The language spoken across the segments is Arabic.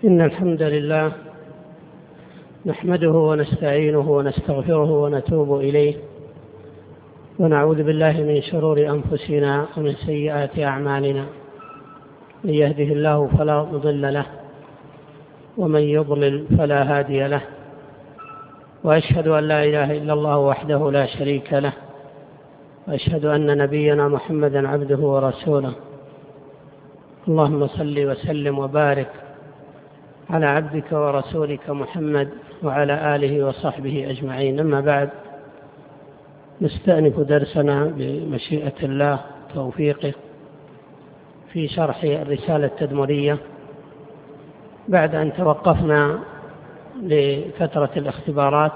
إن الحمد لله نحمده ونستعينه ونستغفره ونتوب إليه، ونعوذ بالله من شرور أنفسنا ومن سيئات أعمالنا. من يهده الله فلا مضل له، ومن يضلل فلا هادي له، وأشهد أن لا إله إلا الله وحده لا شريك له، وأشهد أن نبينا محمدا عبده ورسوله. اللهم صل وسلم وبارك على عبدك ورسولك محمد وعلى آله وصحبه أجمعين. أما بعد، نستأنف درسنا بمشيئة الله توفيقه في شرح الرسالة التدمرية بعد أن توقفنا لفترة الاختبارات،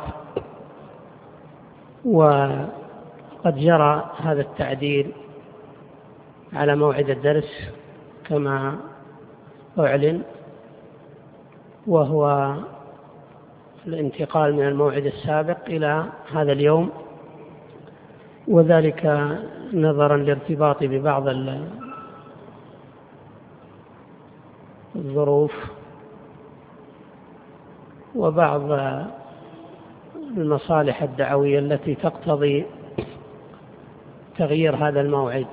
وقد جرى هذا التعديل على موعد الدرس كما أعلن، وهو الانتقال من الموعد السابق إلى هذا اليوم، وذلك نظرا لارتباط ببعض الظروف وبعض المصالح الدعوية التي تقتضي تغيير هذا الموعد.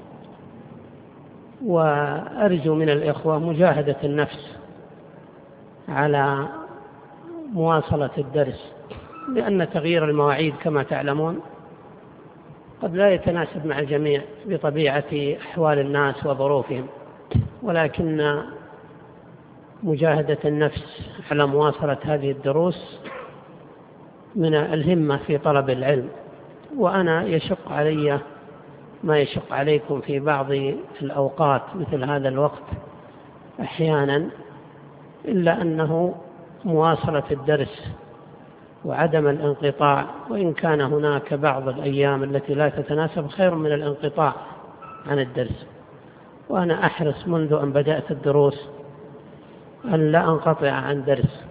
وأرجو من الإخوة مجاهدة النفس على مواصلة الدرس، لأن تغيير المواعيد كما تعلمون قد لا يتناسب مع الجميع بطبيعة أحوال الناس وظروفهم، ولكن مجاهدة النفس على مواصلة هذه الدروس من الهمة في طلب العلم. وأنا يشق علي ما يشق عليكم في بعض الأوقات مثل هذا الوقت أحيانا، إلا أنه مواصلة الدرس وعدم الانقطاع، وإن كان هناك بعض الأيام التي لا تتناسب خير من الانقطاع عن الدرس. وأنا أحرص منذ أن بدأت الدروس أن لا أنقطع عن درس،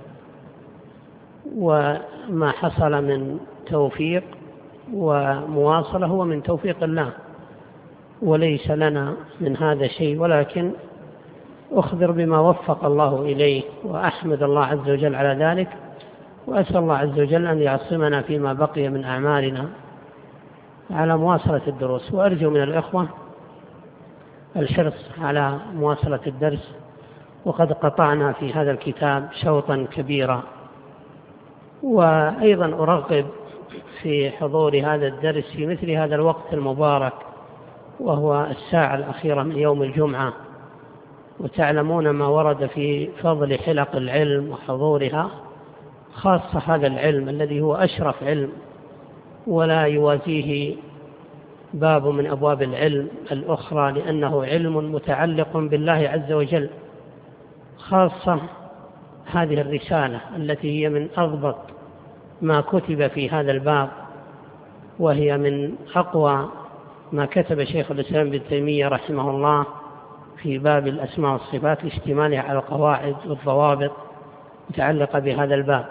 وما حصل من توفيق ومواصلة هو من توفيق الله، وليس لنا من هذا شيء، ولكن أخبر بما وفق الله إليه، وأحمد الله عز وجل على ذلك، وأسأل الله عز وجل أن يعصمنا فيما بقي من أعمالنا على مواصلة الدروس. وأرجو من الإخوة الحرص على مواصلة الدرس، وقد قطعنا في هذا الكتاب شوطا كبيرا. وأيضا أرغب في حضور هذا الدرس في مثل هذا الوقت المبارك، وهو الساعة الأخيرة من يوم الجمعة، وتعلمون ما ورد في فضل حلق العلم وحضورها، خاصة هذا العلم الذي هو أشرف علم ولا يوازيه باب من أبواب العلم الأخرى، لأنه علم متعلق بالله عز وجل. خاصة هذه الرسالة التي هي من أضبط ما كتب في هذا الباب، وهي من أقوى ما كتب شيخ الإسلام ابن تيمية رحمه الله في باب الأسماء والصفات، لاشتمالها على القواعد والضوابط متعلقة بهذا الباب.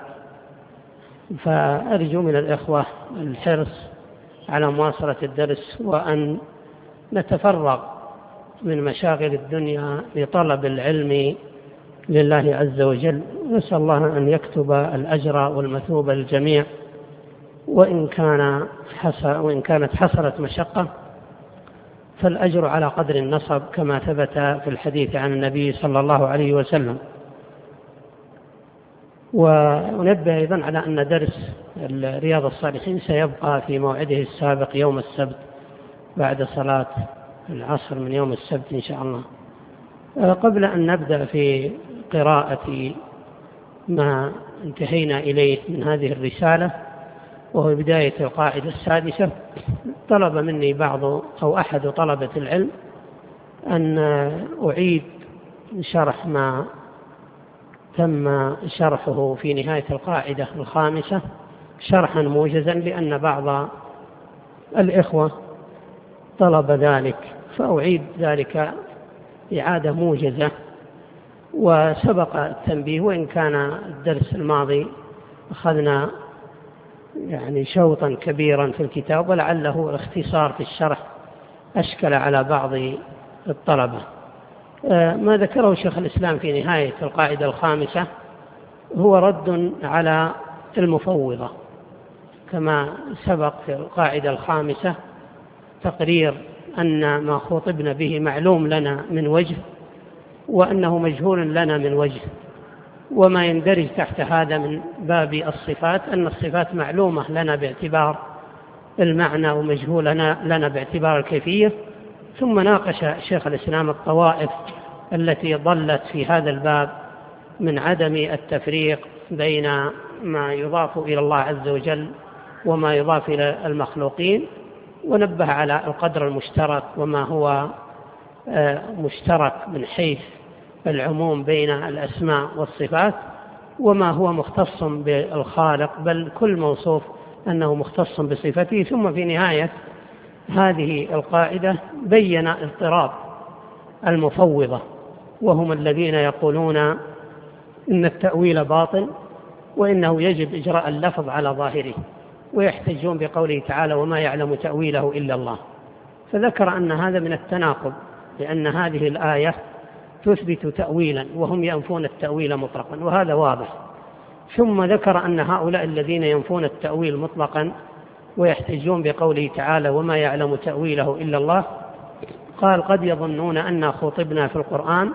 فأرجو من الإخوة الحرص على مواصلة الدرس، وأن نتفرغ من مشاغل الدنيا لطلب العلم لله عز وجل. نسأل الله أن يكتب الأجر والمثوبة للجميع، وإن كانت حصلت مشقة فالأجر على قدر النصب، كما ثبت في الحديث عن النبي صلى الله عليه وسلم. وننبه أيضا على أن درس رياض الصالحين سيبقى في موعده السابق يوم السبت بعد صلاة العصر من يوم السبت إن شاء الله. قبل أن نبدأ في قراءة ما انتهينا إليه من هذه الرسالة، وهو بداية القاعدة السادسة، طلب مني أحد طلبة العلم أن أعيد شرح ما تم شرحه في نهاية القاعدة الخامسة شرحا موجزا، لأن بعض الإخوة طلب ذلك، فأعيد ذلك إعادة موجزة. وسبق التنبيه، وإن كان الدرس الماضي أخذنا شوطا كبيرا في الكتاب، ولعله الاختصار في الشرح أشكل على بعض الطلبة، ما ذكره شيخ الإسلام في نهاية القاعدة الخامسة هو رد على المفوضة، كما سبق في القاعدة الخامسة تقرير أن ما خطبنا به معلوم لنا من وجه، وأنه مجهول لنا من وجه، وما يندرج تحت هذا من باب الصفات أن الصفات معلومة لنا باعتبار المعنى ومجهولة لنا باعتبار الكيفية. ثم ناقش شيخ الإسلام الطوائف التي ضلت في هذا الباب من عدم التفريق بين ما يضاف إلى الله عز وجل وما يضاف إلى المخلوقين، ونبه على القدر المشترك وما هو مشترك من حيث العموم بين الأسماء والصفات، وما هو مختص بالخالق، بل كل موصوف أنه مختص بصفته. ثم في نهاية هذه القاعدة بين اضطراب المفوضة، وهم الذين يقولون إن التأويل باطل وإنه يجب إجراء اللفظ على ظاهره، ويحتجون بقوله تعالى وما يعلم تأويله إلا الله. فذكر أن هذا من التناقض، لأن هذه الآية تثبت تأويلا وهم ينفون التأويل مطلقا، وهذا واضح. ثم ذكر أن هؤلاء الذين ينفون التأويل مطلقا ويحتجون بقوله تعالى وما يعلم تأويله إلا الله، قال قد يظنون أن خطبنا في القرآن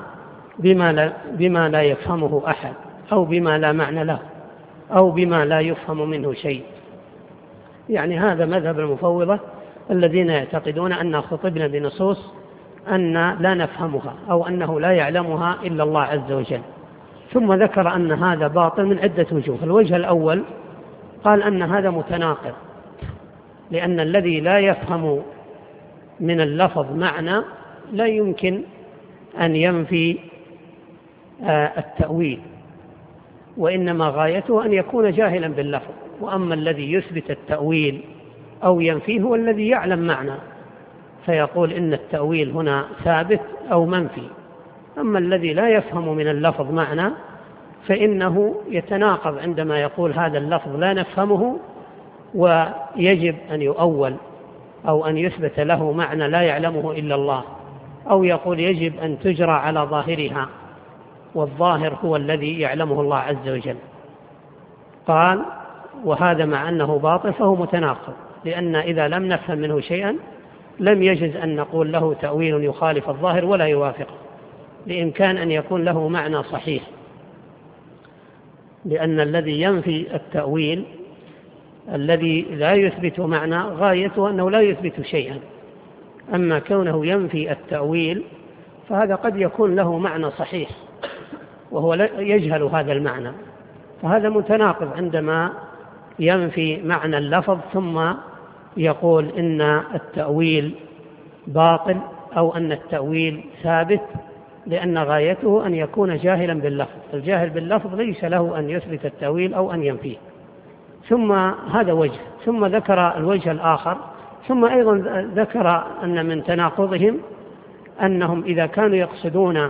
بما لا يفهمه أحد، أو بما لا معنى له، أو بما لا يفهم منه شيء. يعني هذا مذهب المفوضة الذين يعتقدون أن خطبنا بنصوص أن لا نفهمها، أو أنه لا يعلمها إلا الله عز وجل. ثم ذكر أن هذا باطل من عدة وجوه. الوجه الأول قال أن هذا متناقض، لأن الذي لا يفهم من اللفظ معنى لا يمكن أن ينفي التأويل، وإنما غايته أن يكون جاهلا باللفظ. وأما الذي يثبت التأويل أو ينفيه هو الذي يعلم معنى، فيقول إن التأويل هنا ثابت أو منفي. أما الذي لا يفهم من اللفظ معنى فإنه يتناقض عندما يقول هذا اللفظ لا نفهمه ويجب أن يؤول، أو أن يثبت له معنى لا يعلمه إلا الله، أو يقول يجب أن تجرى على ظاهرها، والظاهر هو الذي يعلمه الله عز وجل. قال وهذا مع أنه باطل فهو متناقض، لأن إذا لم نفهم منه شيئا لم يجز أن نقول له تأويل يخالف الظاهر ولا يوافقه، بإمكان أن يكون له معنى صحيح، لأن الذي ينفي التأويل الذي لا يثبت معنى غايته أنه لا يثبت شيئا. أما كونه ينفي التأويل فهذا قد يكون له معنى صحيح وهو يجهل هذا المعنى، فهذا متناقض عندما ينفي معنى اللفظ ثم يقول إن التأويل باطل أو أن التأويل ثابت، لأن غايته أن يكون جاهلا باللفظ. الجاهل باللفظ ليس له أن يثبت التأويل أو أن ينفيه. ثم هذا وجه. ثم ذكر الوجه الآخر، ثم أيضا ذكر أن من تناقضهم أنهم إذا كانوا يقصدون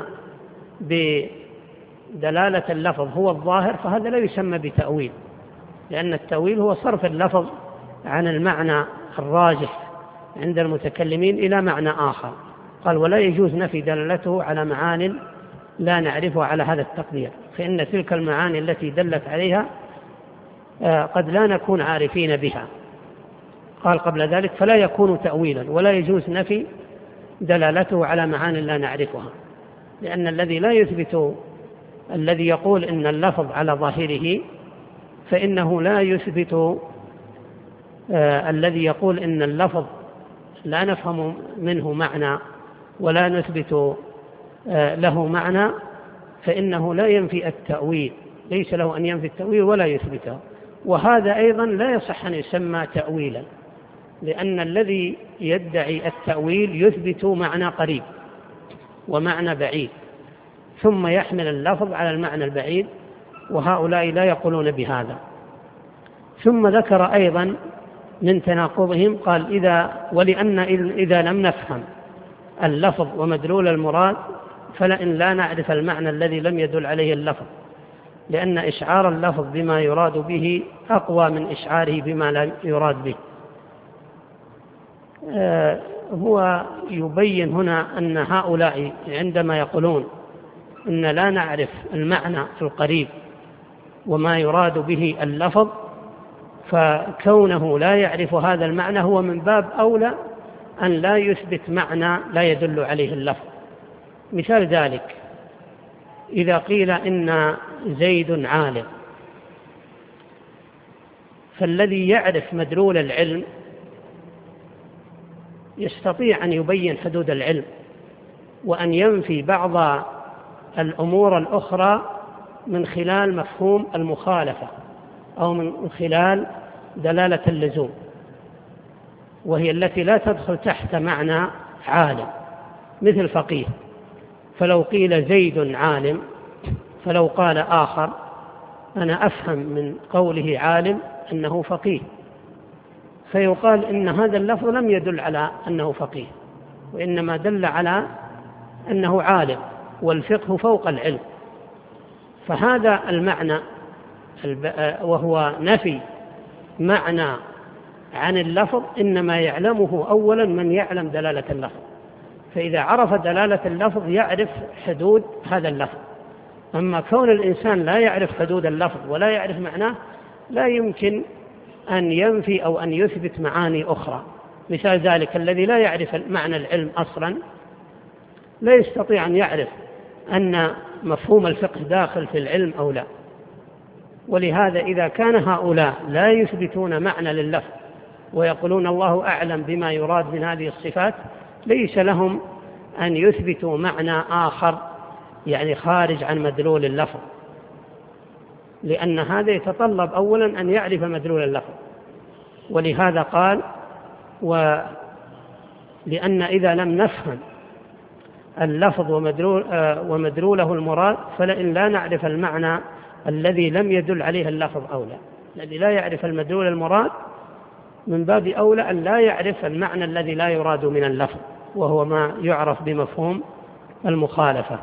بدلالة اللفظ هو الظاهر فهذا لا يسمى بتأويل، لأن التأويل هو صرف اللفظ عن المعنى الراجح عند المتكلمين إلى معنى آخر. قال ولا يجوز نفي دلالته على معان لا نعرفها على هذا التقدير، فإن تلك المعاني التي دلت عليها قد لا نكون عارفين بها. قال قبل ذلك فلا يكون تأويلا، ولا يجوز نفي دلالته على معان لا نعرفها، لأن الذي لا يثبت، الذي يقول إن اللفظ على ظاهره فإنه لا يثبت، الذي يقول إن اللفظ لا نفهم منه معنى ولا نثبت له معنى فإنه لا ينفي التأويل، ليس له أن ينفي التأويل ولا يثبته. وهذا أيضا لا يصح أن يسمى تأويلا، لأن الذي يدعي التأويل يثبت معنى قريب ومعنى بعيد ثم يحمل اللفظ على المعنى البعيد، وهؤلاء لا يقولون بهذا. ثم ذكر أيضا من تناقضهم قال ولأن إذا لم نفهم اللفظ ومدلول المراد فلئن لا نعرف المعنى الذي لم يدل عليه اللفظ، لأن إشعار اللفظ بما يراد به أقوى من إشعاره بما لا يراد به. هو يبين هنا أن هؤلاء عندما يقولون إن لا نعرف المعنى القريب وما يراد به اللفظ، فكونه لا يعرف هذا المعنى هو من باب أولى أن لا يثبت معنى لا يدل عليه اللفظ. مثال ذلك إذا قيل إن زيد عالم، فالذي يعرف مدلول العلم يستطيع أن يبين حدود العلم وأن ينفي بعض الأمور الأخرى من خلال مفهوم المخالفة أو من خلال دلالة اللزوم، وهي التي لا تدخل تحت معنى عالم، مثل فقيه. فلو قيل زيد عالم، فلو قال آخر أنا أفهم من قوله عالم أنه فقيه، فيقال إن هذا اللفظ لم يدل على أنه فقيه، وإنما دل على أنه عالم، والفقه فوق العلم. فهذا المعنى وهو نفي معنى عن اللفظ إنما يعلمه أولا من يعلم دلالة اللفظ، فإذا عرف دلالة اللفظ يعرف حدود هذا اللفظ. أما كون الإنسان لا يعرف حدود اللفظ ولا يعرف معناه لا يمكن أن ينفي أو أن يثبت معاني أخرى. مثال ذلك الذي لا يعرف معنى العلم أصلا لا يستطيع أن يعرف أن مفهوم الفقه داخل في العلم أو لا. ولهذا إذا كان هؤلاء لا يثبتون معنى لللفظ ويقولون الله أعلم بما يراد من هذه الصفات، ليس لهم أن يثبتوا معنى آخر يعني خارج عن مدلول اللفظ، لأن هذا يتطلب أولا أن يعرف مدلول اللفظ. ولهذا قال لأن إذا لم نفهم اللفظ ومدلوله المراد، فلئن لا نعرف المعنى الذي لم يدل عليه اللفظ أولى. الذي لا يعرف المدلول المراد من باب أولى أن لا يعرف المعنى الذي لا يراد من اللفظ، وهو ما يعرف بمفهوم المخالفة.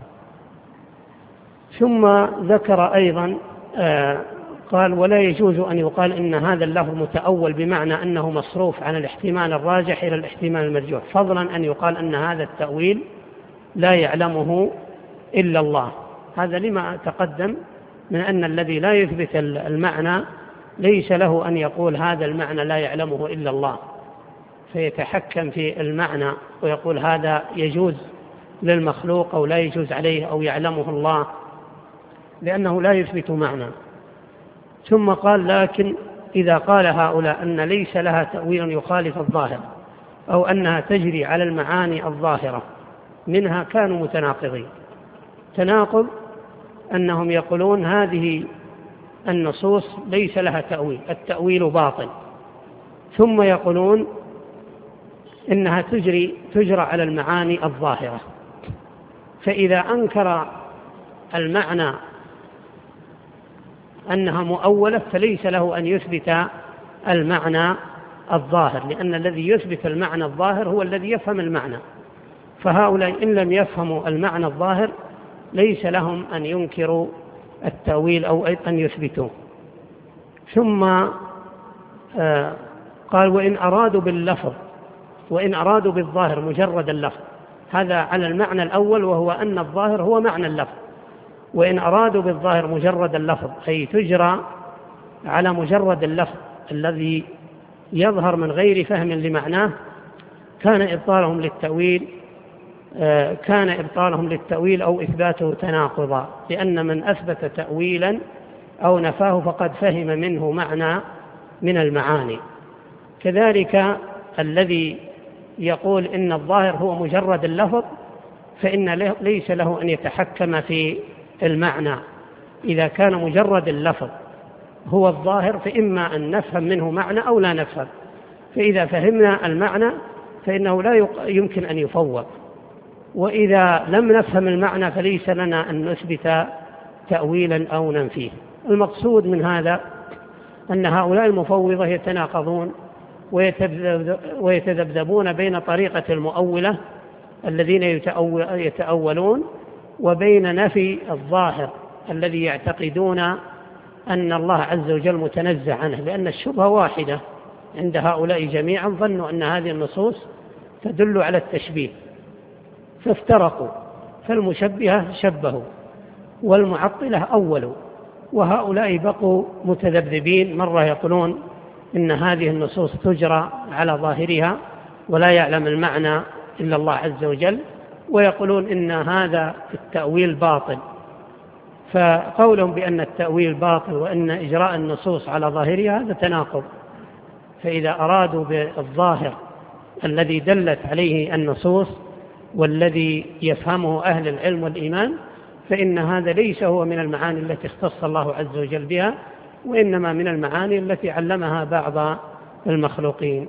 ثم ذكر أيضا قال ولا يجوز أن يقال إن هذا اللفظ متأول بمعنى أنه مصروف عن الاحتمال الراجح إلى الاحتمال المرجوح، فضلا أن يقال أن هذا التأويل لا يعلمه إلا الله. هذا لما تقدم من أن الذي لا يثبت المعنى ليس له أن يقول هذا المعنى لا يعلمه إلا الله، فيتحكم في المعنى ويقول هذا يجوز للمخلوق أو لا يجوز عليه أو يعلمه الله، لأنه لا يثبت معنى. ثم قال لكن إذا قال هؤلاء أن ليس لها تأويل يخالف الظاهر أو أنها تجري على المعاني الظاهرة منها كانوا متناقضين. تناقض أنهم يقولون هذه النصوص ليس لها تأويل، التأويل باطل، ثم يقولون إنها تجرى على المعاني الظاهرة. فإذا أنكر المعنى أنها مؤولة فليس له أن يثبت المعنى الظاهر، لأن الذي يثبت المعنى الظاهر هو الذي يفهم المعنى. فهؤلاء إن لم يفهموا المعنى الظاهر ليس لهم أن ينكروا التأويل أو أن يثبتوه. ثم قال وإن أرادوا باللفظ وإن أرادوا بالظاهر مجرد اللفظ، هذا على المعنى الأول وهو أن الظاهر هو معنى اللفظ. وإن أرادوا بالظاهر مجرد اللفظ أي تجرى على مجرد اللفظ الذي يظهر من غير فهم لمعناه، كان إبطالهم للتأويل أو إثباته تناقضا، لأن من أثبت تأويلا أو نفاه فقد فهم منه معنى من المعاني. كذلك الذي يقول إن الظاهر هو مجرد اللفظ فإن ليس له أن يتحكم في المعنى. إذا كان مجرد اللفظ هو الظاهر فإما أن نفهم منه معنى أو لا نفهم، فإذا فهمنا المعنى فإنه لا يمكن أن يفوض، وإذا لم نفهم المعنى فليس لنا أن نثبت تأويلا أو ننفيه. المقصود من هذا أن هؤلاء المفوضة يتناقضون ويتذبذبون بين طريقة المؤولة الذين يتأولون وبين نفي الظاهر الذي يعتقدون أن الله عز وجل متنزه عنه، لأن الشبهة واحدة عند هؤلاء جميعا، ظنوا أن هذه النصوص تدل على التشبيه فافترقوا، فالمشبهة شبهوا والمعطلة أولوا، وهؤلاء بقوا متذبذبين، مرة يقولون إن هذه النصوص تجرى على ظاهرها ولا يعلم المعنى إلا الله عز وجل، ويقولون إن هذا التأويل باطل. فقولهم بأن التأويل باطل وأن إجراء النصوص على ظاهرها هذا تناقض. فإذا أرادوا بالظاهر الذي دلت عليه النصوص والذي يفهمه أهل العلم والإيمان، فإن هذا ليس هو من المعاني التي اختص الله عز وجل بها، وإنما من المعاني التي علمها بعض المخلوقين.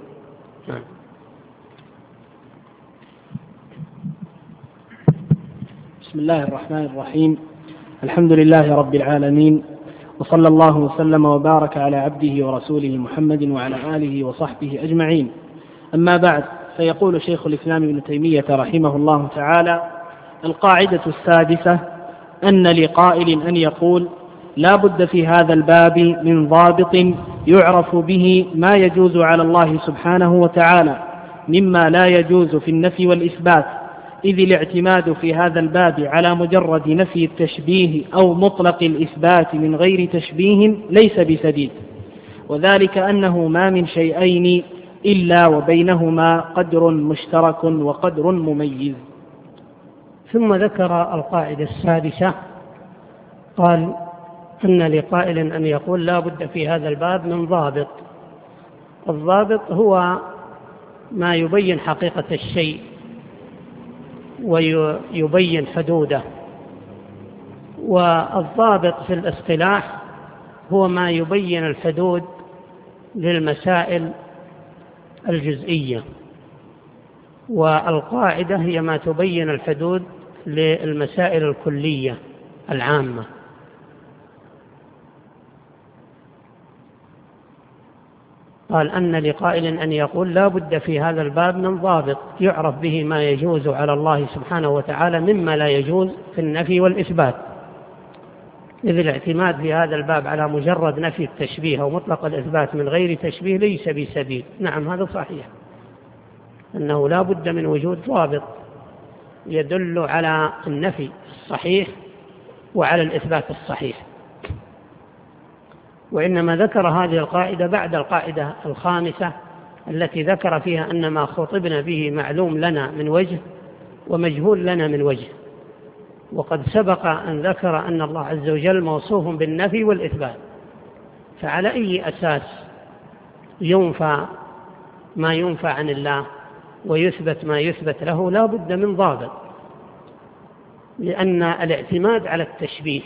بسم الله الرحمن الرحيم. الحمد لله رب العالمين، وصلى الله وسلم وبارك على عبده ورسوله محمد وعلى آله وصحبه أجمعين. أما بعد، فيقول شيخ الإسلام ابن تيمية رحمه الله تعالى: القاعدة السادسة أن لقائل أن يقول: لا بد في هذا الباب من ضابط يعرف به ما يجوز على الله سبحانه وتعالى مما لا يجوز في النفي والإثبات، إذ الاعتماد في هذا الباب على مجرد نفي التشبيه أو مطلق الإثبات من غير تشبيه ليس بسديد، وذلك أنه ما من شيئين إلا وبينهما قدر مشترك وقدر مميز. ثم ذكر القاعدة السادسة، قال: أن لقائل أن يقول لا بد في هذا الباب من ضابط. الضابط هو ما يبين حقيقة الشيء ويبين حدوده، والضابط في الاصطلاح هو ما يبين الحدود للمسائل الجزئية، والقاعدة هي ما تبين الحدود للمسائل الكلية العامة. قال: أن لقائل أن يقول لا بد في هذا الباب من ضابط يعرف به ما يجوز على الله سبحانه وتعالى مما لا يجوز في النفي والإثبات، إذ الاعتماد في هذا الباب على مجرد نفي التشبيه أو مطلق الإثبات من غير تشبيه ليس بسبيل. نعم، هذا صحيح، أنه لا بد من وجود ضابط يدل على النفي الصحيح وعلى الإثبات الصحيح، وإنما ذكر هذه القاعدة بعد القاعدة الخامسة التي ذكر فيها أن ما خطبنا به معلوم لنا من وجه ومجهول لنا من وجه. وقد سبق أن ذكر أن الله عز وجل موصوف بالنفي والإثبات، فعلى أي أساس ينفى ما ينفى عن الله ويثبت ما يثبت له؟ لا بد من ضابط، لأن الاعتماد على التشبيه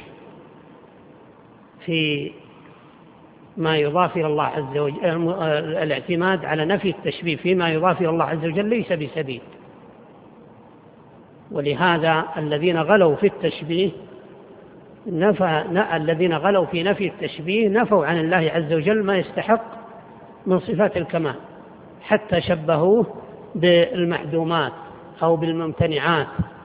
في ما يضاف إلى الله عز وجل، الاعتماد على نفي التشبيه فيما يضاف إلى الله عز وجل ليس بسبيل. ولهذا الذين غلوا في التشبيه الذين غلوا في نفي التشبيه نفوا عن الله عز وجل ما يستحق من صفات الكمال، حتى شبهوه بالمعدومات أو بالممتنعات،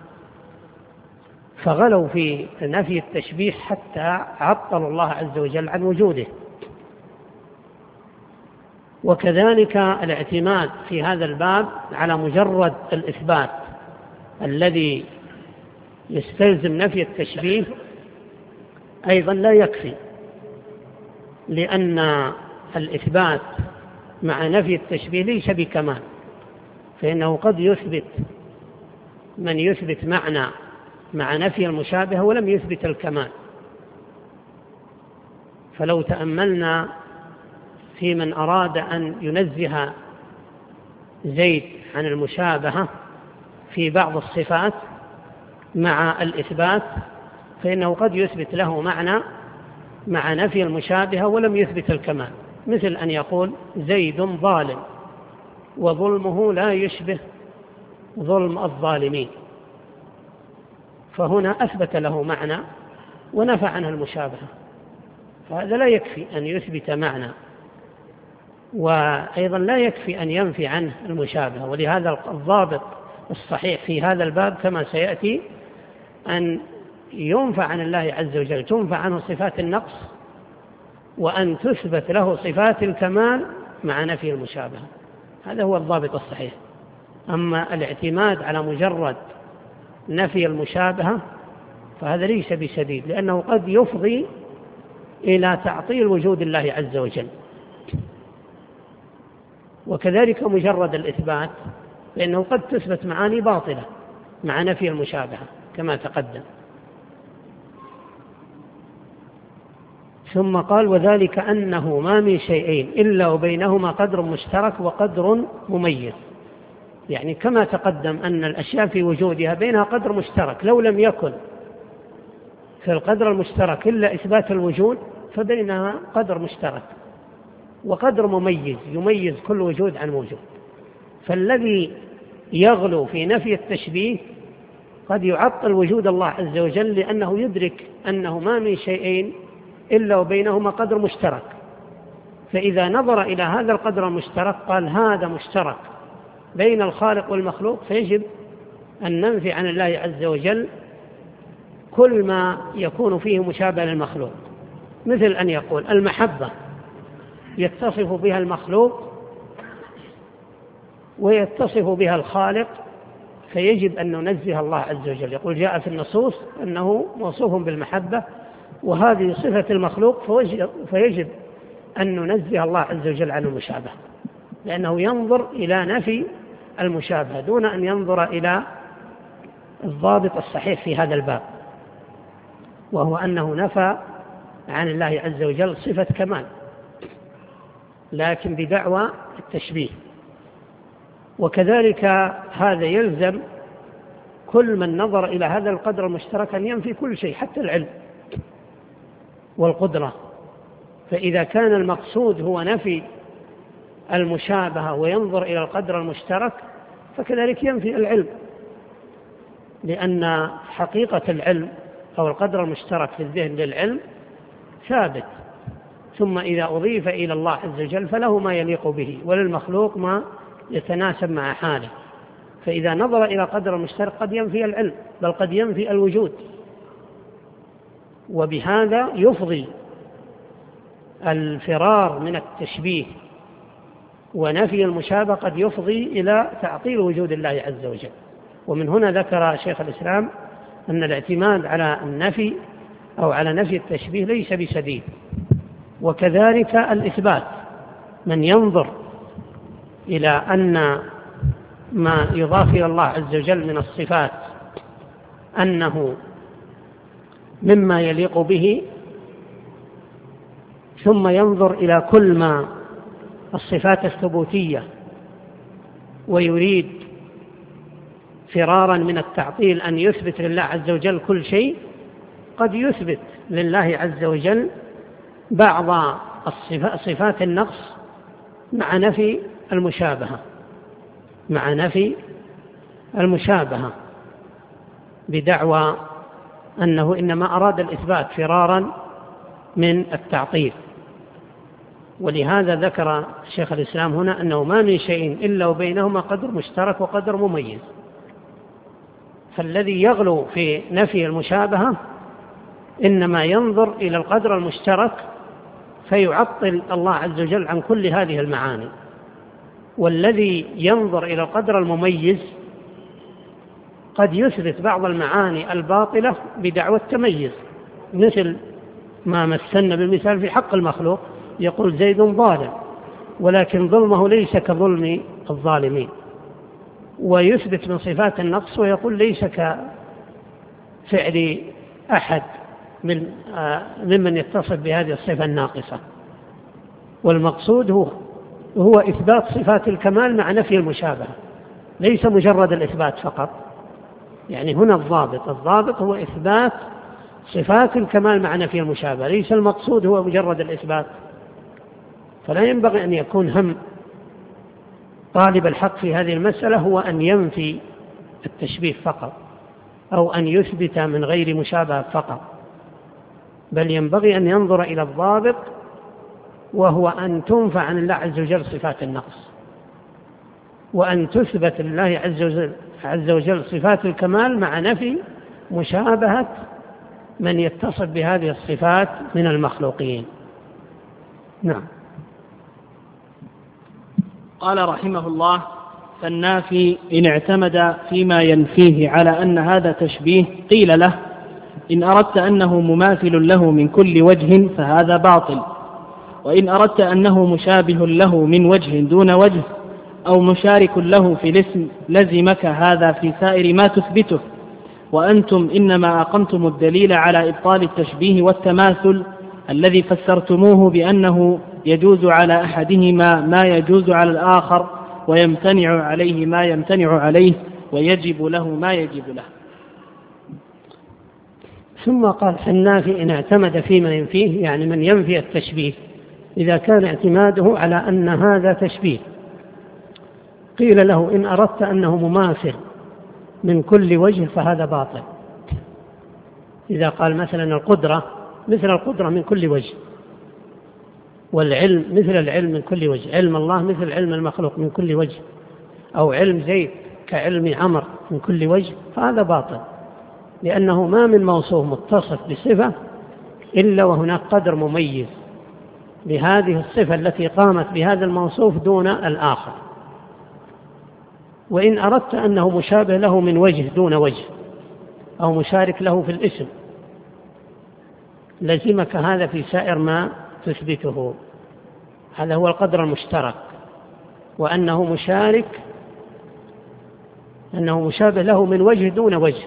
فغلوا في نفي التشبيه حتى عطلوا الله عز وجل عن وجوده. وكذلك الاعتماد في هذا الباب على مجرد الإثبات الذي يستلزم نفي التشبيه أيضا لا يكفي، لأن الإثبات مع نفي التشبيه ليس بكمال، فإنه قد يثبت من يثبت معنى مع نفي المشابهة ولم يثبت الكمال. فلو تأملنا في من أراد أن ينزه زيد عن المشابهة في بعض الصفات مع الإثبات، فإنه قد يثبت له معنى مع نفي المشابهة ولم يثبت الكمال، مثل أن يقول زيد ظالم وظلمه لا يشبه ظلم الظالمين، فهنا أثبت له معنى ونفى عنه المشابهة، فهذا لا يكفي أن يثبت معنى، وأيضا لا يكفي أن ينفي عنه المشابهة. ولهذا الضابط الصحيح في هذا الباب كما سيأتي أن ينفى عن الله عز وجل، تنفى عنه صفات النقص، وأن تثبت له صفات الكمال مع نفي المشابهة. هذا هو الضابط الصحيح. أما الاعتماد على مجرد نفي المشابهة فهذا ليس بسديد، لأنه قد يفضي إلى تعطيل وجود الله عز وجل. وكذلك مجرد الإثبات، لأنه قد تثبت معاني باطلة مع نفي المشابهة كما تقدم. ثم قال: وذلك أنه ما من شيئين إلا وبينهما قدر مشترك وقدر مميز. يعني كما تقدم أن الأشياء في وجودها بينها قدر مشترك، لو لم يكن في القدر المشترك إلا إثبات الوجود فبينها قدر مشترك وقدر مميز يميز كل وجود عن وجود. فالذي يغلو في نفي التشبيه قد يعطل وجود الله عز وجل، لأنه يدرك أنه ما من شيئين إلا وبينهما قدر مشترك، فإذا نظر إلى هذا القدر المشترك قال هذا مشترك بين الخالق والمخلوق، فيجب أن ننفي عن الله عز وجل كل ما يكون فيه مشابه للمخلوق، مثل أن يقول المحبة يتصف بها المخلوق ويتصف بها الخالق، فيجب أن ننزه الله عز وجل. يقول جاء في النصوص أنه موصوف بالمحبة وهذه صفة المخلوق، فيجب أن ننزه الله عز وجل عن المشابهة، لأنه ينظر إلى نفي المشابهة دون أن ينظر إلى الضابط الصحيح في هذا الباب، وهو أنه نفى عن الله عز وجل صفة كمال لكن بدعوى التشبيه. وكذلك هذا يلزم كل من نظر إلى هذا القدر المشترك أن ينفي كل شيء حتى العلم والقدرة. فإذا كان المقصود هو نفي المشابهة وينظر إلى القدر المشترك فكذلك ينفي العلم، لأن حقيقة العلم أو القدر المشترك في الذهن للعلم ثابت، ثم إذا أضيف إلى الله عز وجل فله ما يليق به وللمخلوق ما يتناسب مع حاله. فإذا نظر إلى قدر المشترك قد ينفي العلم، بل قد ينفي الوجود، وبهذا يفضي الفرار من التشبيه ونفي المشابهة قد يفضي إلى تعطيل وجود الله عز وجل. ومن هنا ذكر شيخ الإسلام أن الاعتماد على النفي أو على نفي التشبيه ليس بسديد. وكذلك الإثبات، من ينظر إلى أن ما يضاف إلى الله عز وجل من الصفات أنه مما يليق به، ثم ينظر إلى كل ما الصفات الثبوتية ويريد فرارا من التعطيل أن يثبت لله عز وجل كل شيء، قد يثبت لله عز وجل بعض صفات النقص مع نفي المشابهة بدعوى أنه إنما أراد الإثبات فرارا من التعطيل. ولهذا ذكر شيخ الإسلام هنا أنه ما من شيء إلا وبينهما قدر مشترك وقدر مميز. فالذي يغلو في نفي المشابهة إنما ينظر إلى القدر المشترك فيعطل الله عز وجل عن كل هذه المعاني، والذي ينظر إلى القدر المميز قد يثبت بعض المعاني الباطلة بدعوى التميز، مثل ما مثلنا بالمثال في حق المخلوق، يقول زيد ظالم ولكن ظلمه ليس كظلم الظالمين، ويثبت من صفات النقص ويقول ليس كفعل أحد ممن يتصف بهذه الصفة الناقصة. والمقصود هو إثبات صفات الكمال مع نفي المشابهة، ليس مجرد الإثبات فقط. يعني هنا الضابط هو إثبات صفات الكمال مع نفي المشابهة، ليس المقصود هو مجرد الإثبات. فلا ينبغي أن يكون هم طالب الحق في هذه المسألة هو أن ينفي التشبيه فقط أو أن يثبت من غير مشابهة فقط، بل ينبغي أن ينظر إلى الضابط، وهو أن تنفى عن الله عز وجل صفات النقص، وأن تثبت لله عز وجل صفات الكمال مع نفي مشابهة من يتصف بهذه الصفات من المخلوقين. نعم. قال رحمه الله: فالنافي إن اعتمد فيما ينفيه على أن هذا تشبيه قيل له إن أردت أنه مماثل له من كل وجه فهذا باطل، وإن أردت أنه مشابه له من وجه دون وجه أو مشارك له في الاسم لزمك هذا في سائر ما تثبته، وأنتم إنما أقمتم الدليل على إبطال التشبيه والتماثل الذي فسرتموه بأنه يجوز على أحدهما ما يجوز على الآخر، ويمتنع عليه ما يمتنع عليه، ويجب له ما يجب له. ثم قال النافي إن اعتمد فيما ينفيه، يعني من ينفي التشبيه إذا كان اعتماده على أن هذا تشبيه، قيل له إن أردت أنه مماثل من كل وجه فهذا باطل. إذا قال مثلا القدرة مثل القدرة من كل وجه، والعلم مثل العلم من كل وجه، علم الله مثل علم المخلوق من كل وجه، أو علم زيد كعلم عمر من كل وجه، فهذا باطل، لأنه ما من موصوف متصف بصفة إلا وهناك قدر مميز لهذه الصفة التي قامت بهذا الموصوف دون الآخر. وإن أردت أنه مشابه له من وجه دون وجه أو مشارك له في الاسم لزمك هذا في سائر ما تثبته. هذا هو القدر المشترك، وأنه مشارك، أنه مشابه له من وجه دون وجه،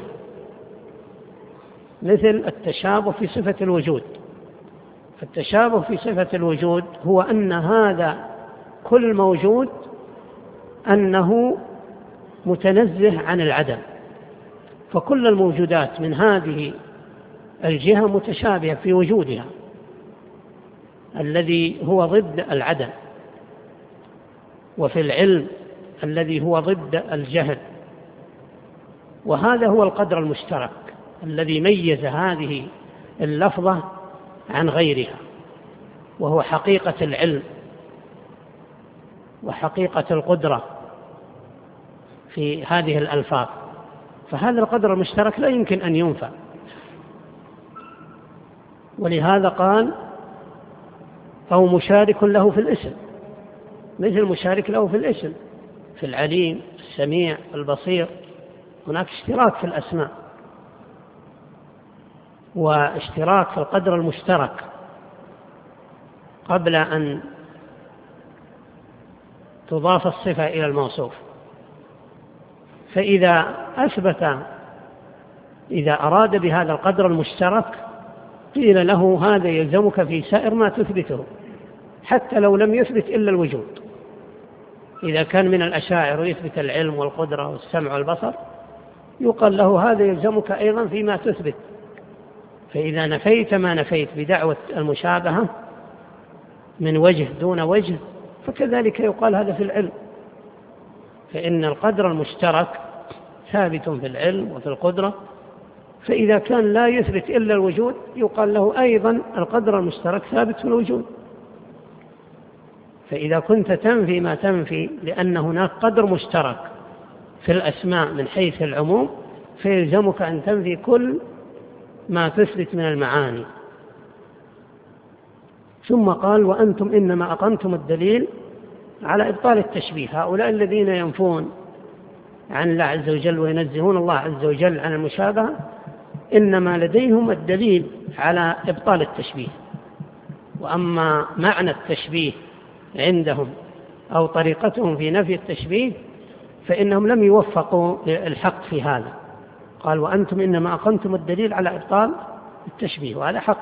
مثل التشابه في صفة الوجود. فالتشابه في صفة الوجود هو أن هذا كل موجود أنه متنزه عن العدم، فكل الموجودات من هذه الجهة متشابهة في وجودها الذي هو ضد العدم، وفي العلم الذي هو ضد الجهل. وهذا هو القدر المشترك الذي ميز هذه اللفظة عن غيرها، وهو حقيقة العلم وحقيقة القدرة في هذه الألفاظ. فهذا القدر المشترك لا يمكن أن ينفع، ولهذا قال أو مشارك له في الاسم، مثل مشارك له في الاسم في العليم السميع البصير، هناك اشتراك في الأسماء واشتراك في القدر المشترك قبل أن تضاف الصفة إلى الموصوف. فإذا إذا أراد بهذا القدر المشترك قيل له هذا يلزمك في سائر ما تثبته، حتى لو لم يثبت إلا الوجود. إذا كان من الأشاعر ويثبت العلم والقدرة والسمع والبصر يقال له هذا يلزمك أيضا فيما تثبت. فإذا نفيت ما نفيت بدعوة المشابهة من وجه دون وجه فكذلك يقال هذا في العلم، فإن القدر المشترك ثابت في العلم وفي القدرة، فإذا كان لا يثبت إلا الوجود يقال له أيضا القدر المشترك ثابت في الوجود. فإذا كنت تنفي ما تنفي لأن هناك قدر مشترك في الأسماء من حيث العموم فيلزمك أن تنفي كل ما تثبت من المعاني. ثم قال وأنتم إنما أقمتم الدليل على إبطال التشبيه. هؤلاء الذين ينفون عن الله عز وجل وينزهون الله عز وجل عن المشابهة إنما لديهم الدليل على إبطال التشبيه، وأما معنى التشبيه عندهم أو طريقتهم في نفي التشبيه فإنهم لم يوفقوا الحق في هذا. قال وأنتم إنما أقمتم الدليل على إبطال التشبيه، وهذا حق.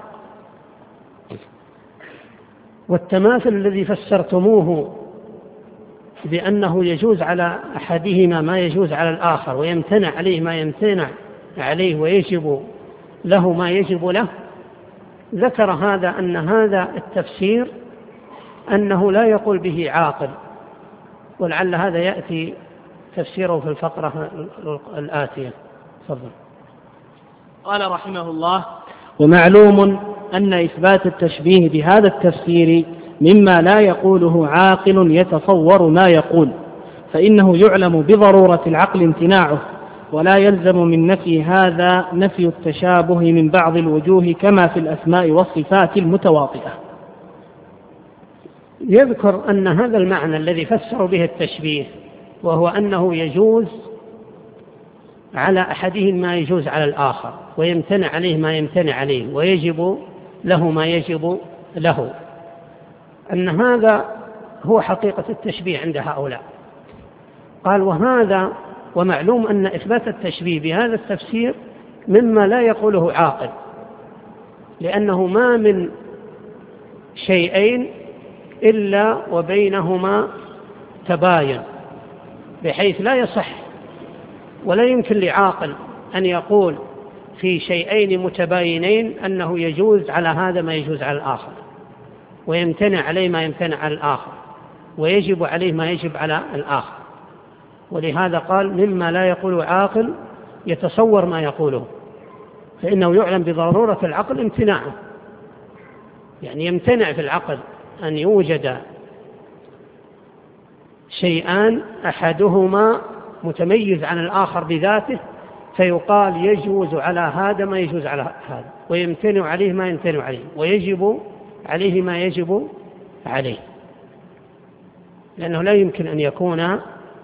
والتماثل الذي فسرتموه بأنه يجوز على أحدهما ما يجوز على الآخر، ويمتنع عليه ما يمتنع عليه، ويجب له ما يجب له، ذكر هذا أن هذا التفسير أنه لا يقول به عاقل، ولعل هذا يأتي تفسيره في الفقرة الآتية. تفضل. قال رحمه الله ومعلوم أن إثبات التشبيه بهذا التفسير مما لا يقوله عاقل يتصور ما يقول، فإنه يعلم بضرورة العقل امتناعه، ولا يلزم من نفي هذا نفي التشابه من بعض الوجوه كما في الأسماء والصفات المتواطئة. يذكر أن هذا المعنى الذي فسروا به التشبيه وهو أنه يجوز على أحدهم ما يجوز على الآخر، ويمتنع عليه ما يمتنع عليه، ويجب له ما يجب له، أن هذا هو حقيقة التشبيه عند هؤلاء. قال وهذا ومعلوم أن إثبات التشبيه بهذا التفسير مما لا يقوله عاقل، لأنه ما من شيئين إلا وبينهما تباين، بحيث لا يصح ولا يمكن لعاقل أن يقول في شيئين متباينين أنه يجوز على هذا ما يجوز على الآخر، ويمتنع عليه ما يمتنع على الآخر، ويجب عليه ما يجب على الآخر. ولهذا قال مما لا يقول عاقل يتصور ما يقوله، فإنه يعلم بضرورة العقل امتناعه، يعني يمتنع في العقل أن يوجد شيئان أحدهما متميز عن الآخر بذاته فيقال يجوز على هذا ما يجوز على هذا، ويمتنع عليه ما يمتنع عليه، ويجب عليه ما يجب عليه، لأنه لا يمكن أن يكون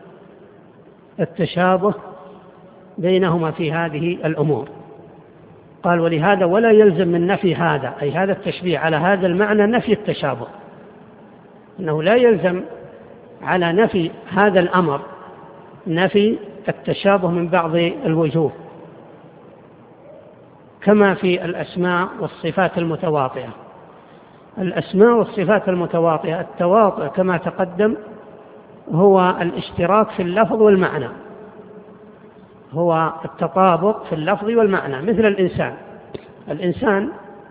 التشابه بينهما في هذه الأمور. قال ولهذا ولا يلزم من نفي هذا، أي هذا التشبيه على هذا المعنى، نفي التشابه، أنه لا يلزم على نفي هذا الأمر نفي التشابه من بعض الوجوه، كما في الأسماء والصفات المتواطئة. الأسماء والصفات المتواطئة، التواطؤ كما تقدم هو الاشتراك في اللفظ والمعنى، هو التطابق في اللفظ والمعنى. مثل الإنسان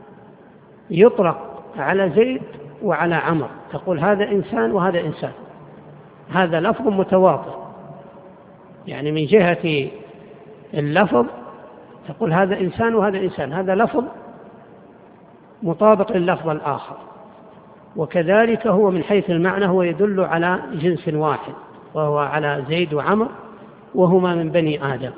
يطلق على زيد وعلى عمر، تقول هذا إنسان وهذا إنسان، هذا لفظ متواطئ، يعني من جهة اللفظ تقول هذا إنسان وهذا إنسان، هذا لفظ مطابق لللفظ الآخر. وكذلك هو من حيث المعنى هو يدل على جنس واحد، وهو على زيد وعمر، وهما من بني آدم.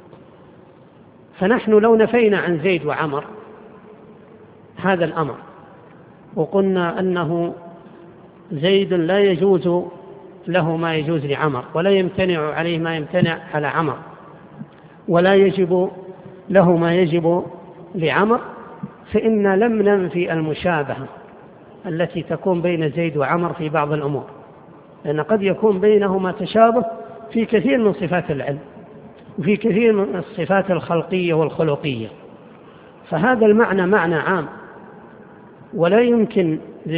فنحن لو نفينا عن زيد وعمر هذا الأمر وقلنا أنه زيد لا يجوز له ما يجوز لعمر، ولا يمتنع عليه ما يمتنع على عمر، ولا يجب له ما يجب لعمر، فإن لم ننفي المشابهة التي تكون بين زيد وعمر في بعض الأمور، لأن قد يكون بينهما تشابه في كثير من صفات العلم، وفي كثير من الصفات الخلقية والخلقية. فهذا المعنى معنى عام، ولا يمكن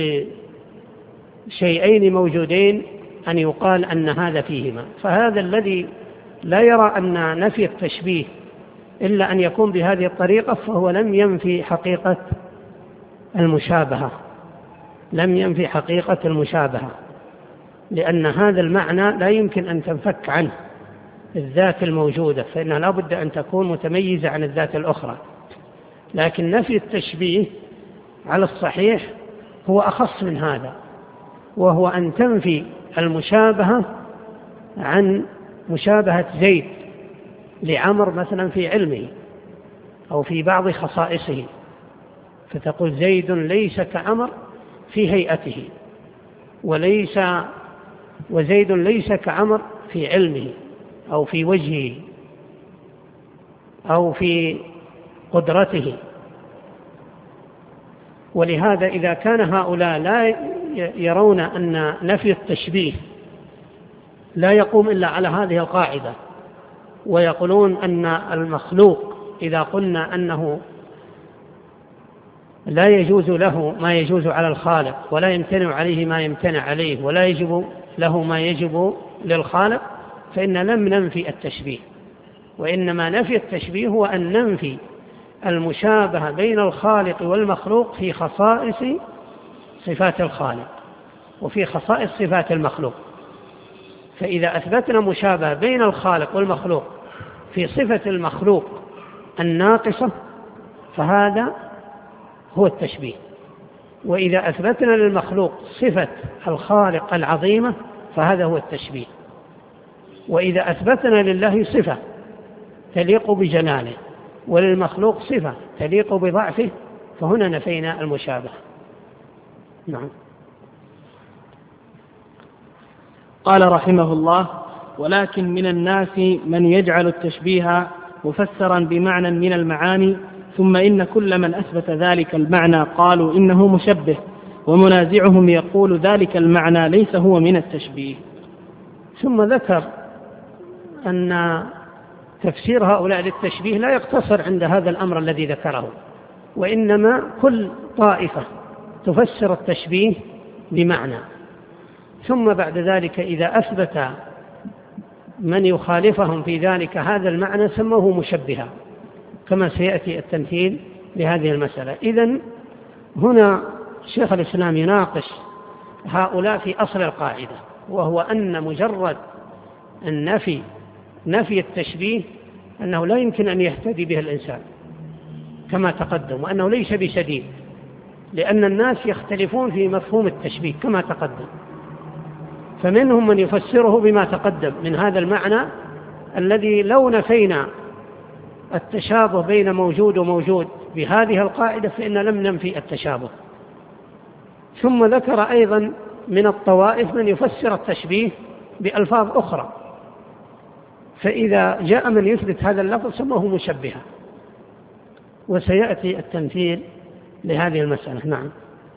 لشيئين موجودين أن يقال أن هذا فيهما. فهذا الذي لا يرى أن نفي التشبيه إلا أن يكون بهذه الطريقة فهو لم ينفي حقيقة المشابهة، لم ينفي حقيقة المشابهة، لأن هذا المعنى لا يمكن أن تنفك عنه الذات الموجودة، فإنها لا بد أن تكون متميزة عن الذات الأخرى. لكن نفي التشبيه على الصحيح هو أخص من هذا، وهو أن تنفي المشابهة عن مشابهة زيد لعمر مثلا في علمه أو في بعض خصائصه، فتقول زيد ليس كعمر في هيئته، وزيد ليس كعمر في علمه أو في وجهه أو في قدرته. ولهذا إذا كان هؤلاء لا يرون أن نفي التشبيه لا يقوم إلا على هذه القاعدة، ويقولون أن المخلوق إذا قلنا أنه لا يجوز له ما يجوز على الخالق، ولا يمتنع عليه ما يمتنع عليه، ولا يجب له ما يجب للخالق، فإن لم ننفي التشبيه، وإنما نفي التشبيه هو أن ننفي المشابهة بين الخالق والمخلوق في خصائص صفات الخالق وفي خصائص صفات المخلوق. فإذا أثبتنا مشابهة بين الخالق والمخلوق في صفة المخلوق الناقصة فهذا هو التشبيه، وإذا أثبتنا للمخلوق صفة الخالق العظيمة فهذا هو التشبيه، وإذا أثبتنا لله صفة تليق بجلاله وللمخلوق صفة تليق بضعفه فهنا نفينا المشابهة. نعم. قال رحمه الله: ولكن من الناس من يجعل التشبيه مفسرا بمعنى من المعاني، ثم إن كل من أثبت ذلك المعنى قالوا إنه مشبه، ومنازعهم يقول ذلك المعنى ليس هو من التشبيه. ثم ذكر أن تفسير هؤلاء للتشبيه لا يقتصر عند هذا الأمر الذي ذكره، وإنما كل طائفة تفسر التشبيه بمعنى، ثم بعد ذلك إذا أثبت من يخالفهم في ذلك هذا المعنى سموه مشبها، كما سيأتي التمثيل لهذه المسألة. إذن هنا شيخ الإسلام يناقش هؤلاء في أصل القاعدة، وهو أن مجرد نفي التشبيه أنه لا يمكن أن يهتدي به الإنسان كما تقدم، وأنه ليس بشديد، لأن الناس يختلفون في مفهوم التشبيه كما تقدم، فمنهم من يفسره بما تقدم من هذا المعنى الذي لو نفينا التشابه بين موجود وموجود بهذه القاعدة فإن لم ننفي التشابه. ثم ذكر أيضا من الطوائف من يفسر التشبيه بألفاظ أخرى، فإذا جاء من يثبت هذا اللفظ سموه مشبها، وسيأتي التمثيل لهذه المسألة. نعم.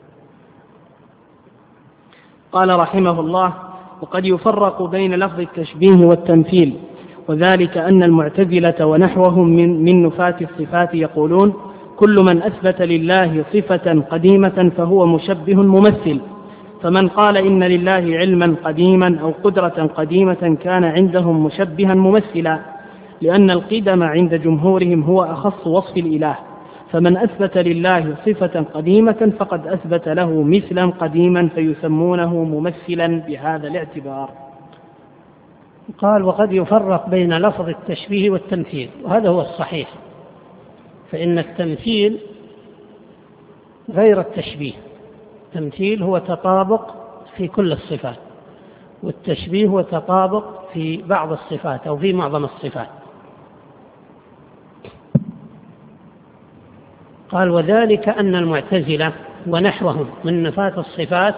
قال رحمه الله: وقد يفرق بين لفظ التشبيه والتمثيل، وذلك أن المعتزلة ونحوهم من نفاة الصفات يقولون: كل من أثبت لله صفة قديمة فهو مشبه ممثل، فمن قال إن لله علما قديما أو قدرة قديمة كان عندهم مشبها ممثلا، لأن القدم عند جمهورهم هو أخص وصف الإله، فمن أثبت لله صفة قديمة فقد أثبت له مثلا قديما فيسمونه ممثلا بهذا الاعتبار. قال: وقد يفرق بين لفظ التشبيه والتمثيل، وهذا هو الصحيح، فإن التمثيل غير التشبيه. التمثيل هو تطابق في كل الصفات، والتشبيه هو تطابق في بعض الصفات أو في معظم الصفات. قال: وذلك أن المعتزلة ونحوهم من نفاة الصفات،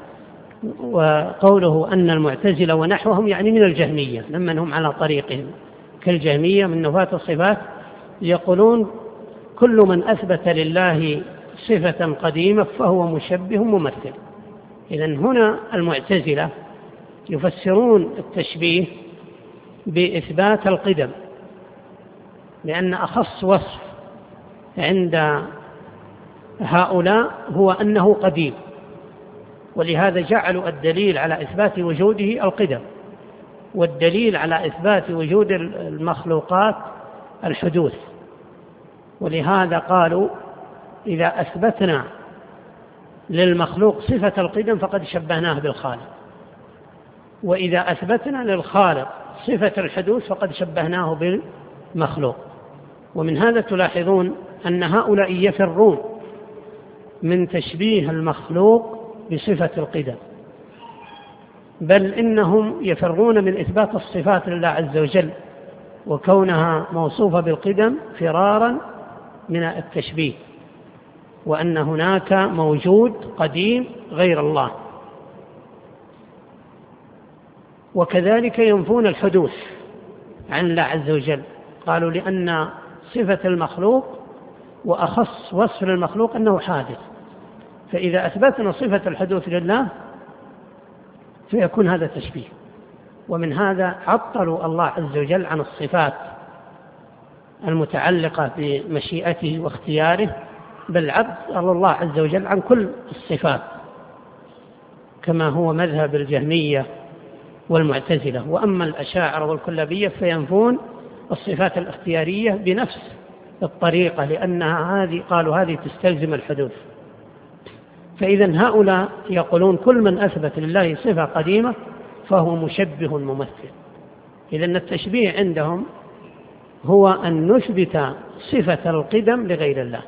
وقوله أن المعتزلة ونحوهم يعني من الجهمية لمن هم على طريقهم كالجهمية من نفاة الصفات، يقولون كل من أثبت لله صفة قديمة فهو مشبه ممثل. إذن هنا المعتزلة يفسرون التشبيه بإثبات القدم، لأن أخص وصف عند هؤلاء هو أنه قديم، ولهذا جعلوا الدليل على إثبات وجوده القدم، والدليل على إثبات وجود المخلوقات الحدوث. ولهذا قالوا: إذا أثبتنا للمخلوق صفة القدم فقد شبهناه بالخالق، وإذا أثبتنا للخالق صفة الحدوث فقد شبهناه بالمخلوق. ومن هذا تلاحظون أن هؤلاء يفرون من تشبيه المخلوق بصفة القدم، بل إنهم يفرون من إثبات الصفات لله عز وجل وكونها موصوفة بالقدم فرارا من التشبيه، وأن هناك موجود قديم غير الله. وكذلك ينفون الحدوث عن الله عز وجل، قالوا لأن صفة المخلوق وأخص وصف للمخلوق أنه حادث، فإذا أثبتنا صفة الحدوث لله فيكون هذا تشبيه. ومن هذا عطلوا الله عز وجل عن الصفات المتعلقة بمشيئته واختياره، بل عطل الله عز وجل عن كل الصفات كما هو مذهب الجهمية والمعتزلة. وأما الأشاعرة والكلابية فينفون الصفات الاختيارية بنفس الطريقة، لأنها قالوا هذه تستلزم الحدوث. فإذا هؤلاء يقولون كل من أثبت لله صفة قديمة فهو مشبه ممثل. إذا التشبيه عندهم هو أن نثبت صفة القدم لغير الله.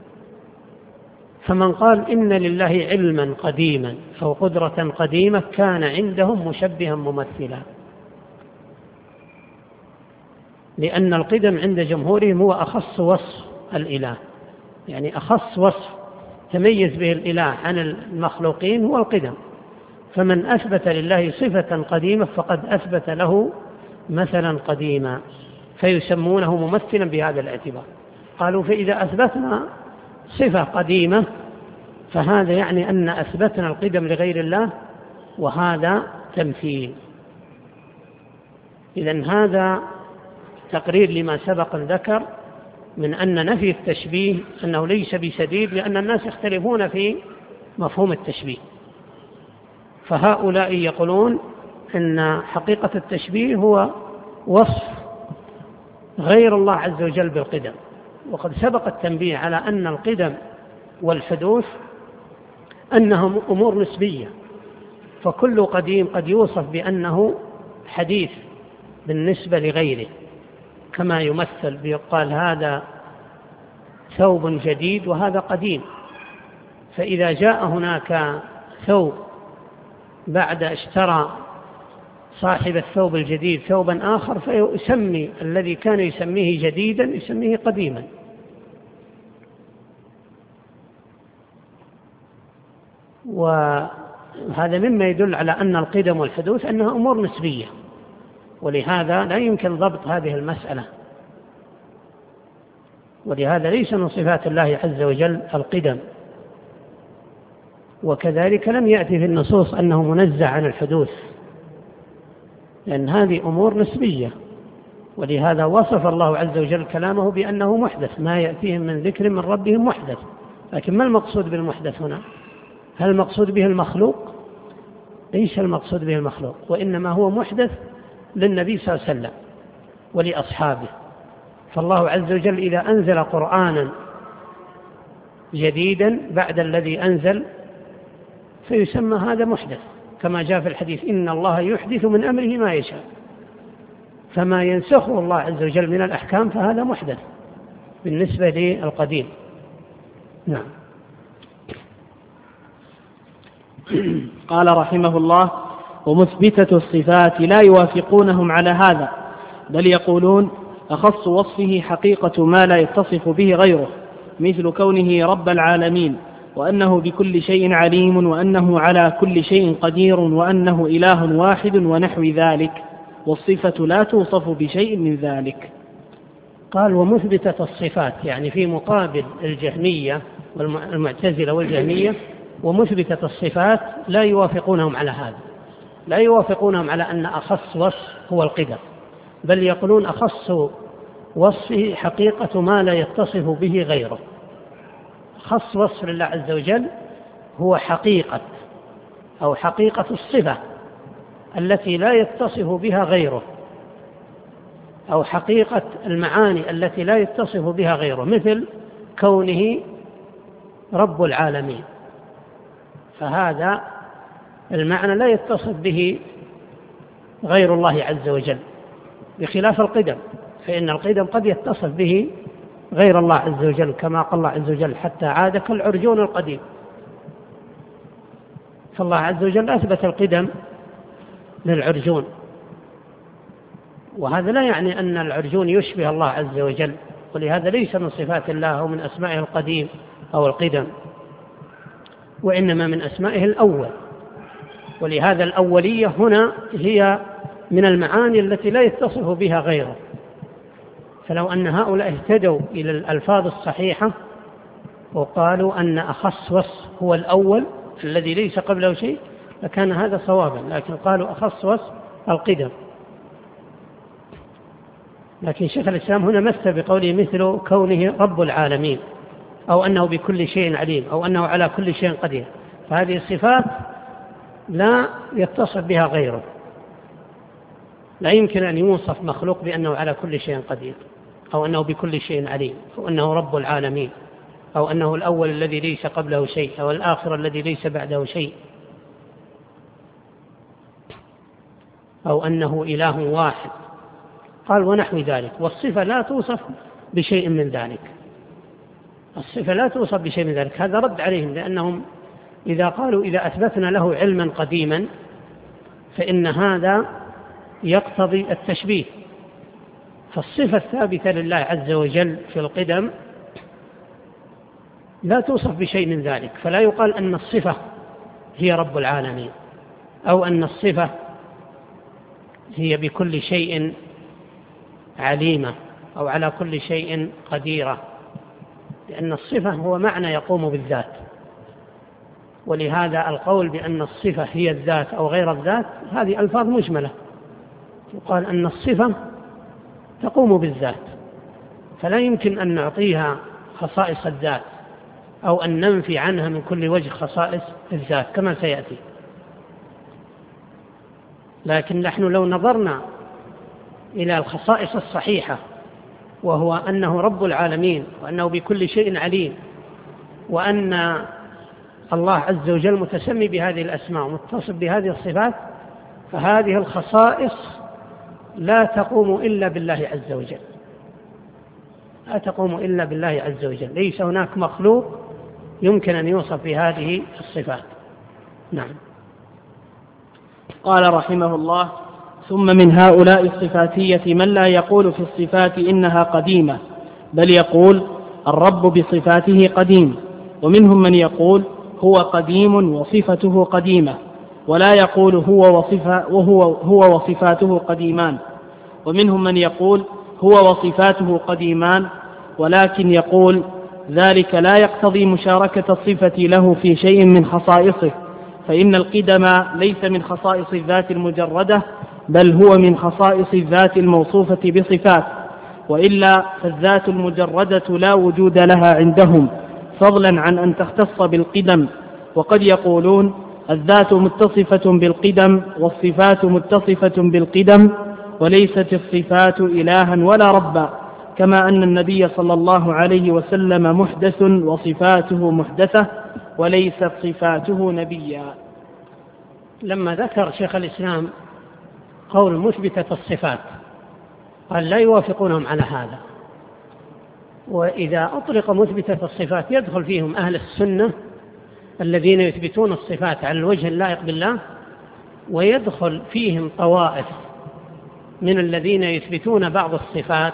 فمن قال إن لله علما قديما أو قدرة قديمة كان عندهم مشبها ممثلا، لأن القدم عند جمهورهم هو أخص وصف الإله، يعني أخص وصف تميز به الإله عن المخلوقين هو القدم. فمن أثبت لله صفة قديمة فقد أثبت له مثلا قديما فيسمونه ممثلا بهذا الاعتبار. قالوا فإذا أثبتنا صفة قديمة فهذا يعني أن أثبتنا القدم لغير الله، وهذا تمثيل. إذن هذا تقرير لما سبق ذكر من أن نفي التشبيه أنه ليس بسديد، لأن الناس يختلفون في مفهوم التشبيه. فهؤلاء يقولون أن حقيقة التشبيه هو وصف غير الله عز وجل بالقدم، وقد سبق التنبيه على أن القدم والحدوث أنهم أمور نسبية، فكل قديم قد يوصف بأنه حديث بالنسبة لغيره، كما يمثل بيقال هذا ثوب جديد وهذا قديم. فإذا جاء هناك ثوب بعد اشترى صاحب الثوب الجديد ثوبا آخر، فيسمي الذي كان يسميه جديدا يسميه قديما. وهذا مما يدل على أن القدم والحدوث أنها أمور نسبية، ولهذا لا يمكن ضبط هذه المسألة، ولهذا ليس من صفات الله عز وجل القدم. وكذلك لم يأتي في النصوص أنه منزه عن الحدوث، لأن هذه أمور نسبية، ولهذا وصف الله عز وجل كلامه بأنه محدث، ما يأتيهم من ذكر من ربهم محدث. لكن ما المقصود بالمحدث هنا؟ هل المقصود به المخلوق؟ ليس المقصود به المخلوق، وإنما هو محدث للنبي صلى الله عليه وسلم ولأصحابه. فالله عز وجل إذا أنزل قرآنا جديدا بعد الذي أنزل فيسمى هذا محدث، كما جاء في الحديث إن الله يحدث من أمره ما يشاء. فما ينسخه الله عز وجل من الأحكام فهذا محدث بالنسبة للقديم. نعم. قال رحمه الله: ومثبتة الصفات لا يوافقونهم على هذا، بل يقولون أخص وصفه حقيقة ما لا يتصف به غيره، مثل كونه رب العالمين، وأنه بكل شيء عليم، وأنه على كل شيء قدير، وأنه إله واحد، ونحو ذلك، والصفة لا توصف بشيء من ذلك. قال ومثبتة الصفات، يعني في مقابل الجهمية والمعتزلة والجهمية، ومثبتة الصفات لا يوافقونهم على هذا، لا يوافقونهم على أن أخص وصف هو القدر، بل يقولون أخص وصفه حقيقة ما لا يتصف به غيره. خص وصف لله عز وجل هو حقيقة أو حقيقة الصفة التي لا يتصف بها غيره، أو حقيقة المعاني التي لا يتصف بها غيره، مثل كونه رب العالمين، فهذا المعنى لا يتصف به غير الله عز وجل، بخلاف القدم، فإن القدم قد يتصف به غير الله عز وجل، كما قال الله عز وجل حتى عاد كالعرجون القديم. فالله عز وجل أثبت القدم للعرجون، وهذا لا يعني أن العرجون يشبه الله عز وجل، ولهذا ليس من صفات الله أو من أسمائه القديم أو القدم، وإنما من أسمائه الأول. ولهذا الأولية هنا هي من المعاني التي لا يتصف بها غيره. فلو أن هؤلاء اهتدوا إلى الألفاظ الصحيحة وقالوا أن أخص وصف هو الأول الذي ليس قبله شيء لكان هذا صوابا، لكن قالوا أخص وصف القدم. لكن شيخ الإسلام هنا مثل بقوله مثل كونه رب العالمين، أو أنه بكل شيء عليم، أو أنه على كل شيء قدير، فهذه الصفات لا يتصف بها غيره. لا يمكن أن يوصف مخلوق بأنه على كل شيء قدير، أو أنه بكل شيء عليم، أو أنه رب العالمين، أو أنه الأول الذي ليس قبله شيء، أو الآخر الذي ليس بعده شيء، أو أنه إله واحد. قال ونحو ذلك، والصفة لا توصف بشيء من ذلك. الصفة لا توصف بشيء من ذلك. هذا رد عليهم، لأنهم إذا قالوا إذا أثبتنا له علما قديما فإن هذا يقتضي التشبيه. فالصفة الثابتة لله عز وجل في القدم لا توصف بشيء من ذلك، فلا يقال أن الصفة هي رب العالمين، أو أن الصفة هي بكل شيء عليمة أو على كل شيء قديرة، لأن الصفة هو معنى يقوم بالذات، ولهذا القول بأن الصفة هي الذات أو غير الذات هذه ألفاظ مجملة. يقال أن الصفة تقوم بالذات، فلا يمكن أن نعطيها خصائص الذات أو أن ننفي عنها من كل وجه خصائص الذات كما سيأتي. لكن نحن لو نظرنا إلى الخصائص الصحيحة، وهو أنه رب العالمين وأنه بكل شيء عليم، وأن الله عز وجل متسمي بهذه الأسماء ومتصف بهذه الصفات، فهذه الخصائص لا تقوم إلا بالله عز وجل، لا تقوم إلا بالله عز وجل، ليس هناك مخلوق يمكن أن يوصف بهذه الصفات. نعم. قال رحمه الله: ثم من هؤلاء الصفاتية من لا يقول في الصفات إنها قديمة، بل يقول الرب بصفاته قديم، ومنهم من يقول هو قديم وصفته قديمة، ولا يقول هو وصفاته قديمان، ومنهم من يقول هو وصفاته قديمان ولكن يقول ذلك لا يقتضي مشاركة الصفة له في شيء من خصائصه، فإن القدم ليس من خصائص الذات المجردة، بل هو من خصائص الذات الموصوفة بصفات، وإلا فالذات المجردة لا وجود لها عندهم، فضلا عن أن تختص بالقدم. وقد يقولون الذات متصفة بالقدم والصفات متصفة بالقدم، وليست الصفات إلها ولا ربا، كما أن النبي صلى الله عليه وسلم محدث وصفاته محدثة، وليست صفاته نبيا. لما ذكر شيخ الإسلام قول مثبتة الصفات قال لا يوافقونهم على هذا، وإذا أطلق مثبتة الصفات يدخل فيهم أهل السنة الذين يثبتون الصفات على الوجه اللائق بالله، ويدخل فيهم طوائف من الذين يثبتون بعض الصفات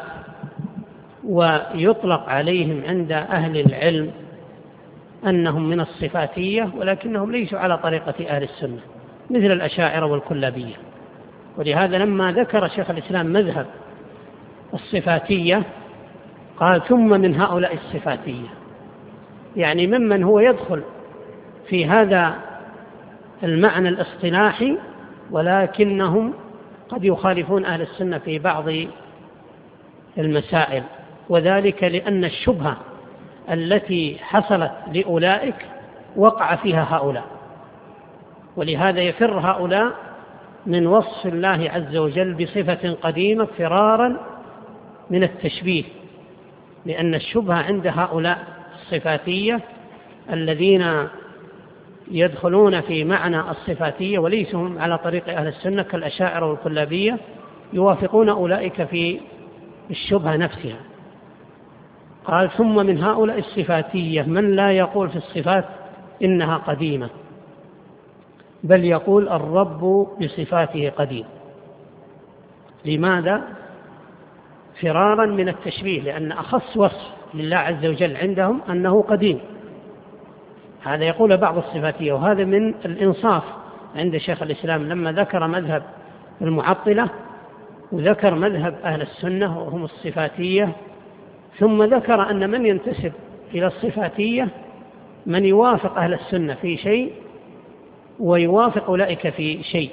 ويطلق عليهم عند أهل العلم أنهم من الصفاتية، ولكنهم ليسوا على طريقة أهل السنة مثل الأشاعرة والكلابية. ولهذا لما ذكر شيخ الإسلام مذهب الصفاتية قال ثم من هؤلاء الصفاتية، يعني ممن هو يدخل في هذا المعنى الاصطلاحي، ولكنهم قد يخالفون أهل السنة في بعض المسائل، وذلك لأن الشبهة التي حصلت لأولئك وقع فيها هؤلاء، ولهذا يفر هؤلاء من وصف الله عز وجل بصفة قديمة فرارا من التشبيه، لأن الشبهة عند هؤلاء الصفاتية الذين يدخلون في معنى الصفاتية وليسوا على طريق أهل السنة كالأشاعرة والكلابية يوافقون أولئك في الشبهة نفسها. قال ثم من هؤلاء الصفاتية من لا يقول في الصفات إنها قديمة، بل يقول الرب بصفاته قديم. لماذا؟ فرارا من التشبيه، لأن أخص وصف لله عز وجل عندهم أنه قديم، هذا يقول بعض الصفاتية، وهذا من الإنصاف عند شيخ الإسلام لما ذكر مذهب المعطلة وذكر مذهب أهل السنة وهم الصفاتية، ثم ذكر أن من ينتسب إلى الصفاتية من يوافق أهل السنة في شيء ويوافق أولئك في شيء.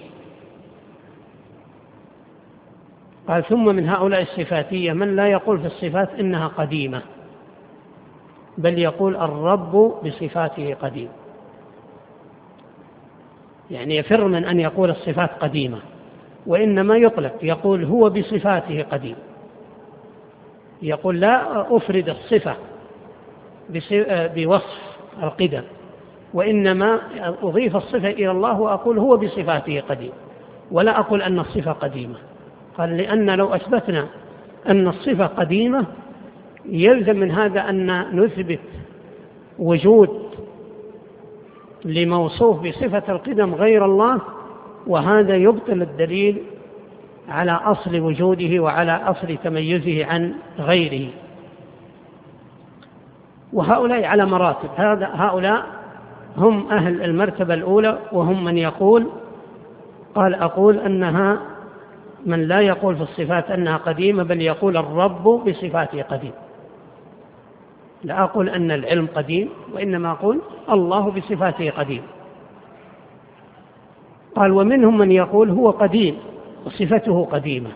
قال ثم من هؤلاء الصفاتية من لا يقول في الصفات إنها قديمة، بل يقول الرب بصفاته قديم، يعني يفر من أن يقول الصفات قديمة، وإنما يطلق يقول هو بصفاته قديم، يقول لا أفرد الصفة بوصف القدم، وإنما أضيف الصفة إلى الله وأقول هو بصفاته قديم، ولا أقول أن الصفة قديمة. قال لأن لو أثبتنا أن الصفة قديمة يلزم من هذا أن نثبت وجود لموصوف بصفة القدم غير الله، وهذا يبطل الدليل على أصل وجوده وعلى أصل تميزه عن غيره. وهؤلاء على مراتب، هؤلاء هم أهل المرتبة الأولى، وهم من يقول قال أقول أنها من لا يقول في الصفات أنها قديمة، بل يقول الرب بصفاته قديم. لا أقول أن العلم قديم، وإنما أقول الله بصفاته قديم. قال ومنهم من يقول هو قديم وصفته قديمة.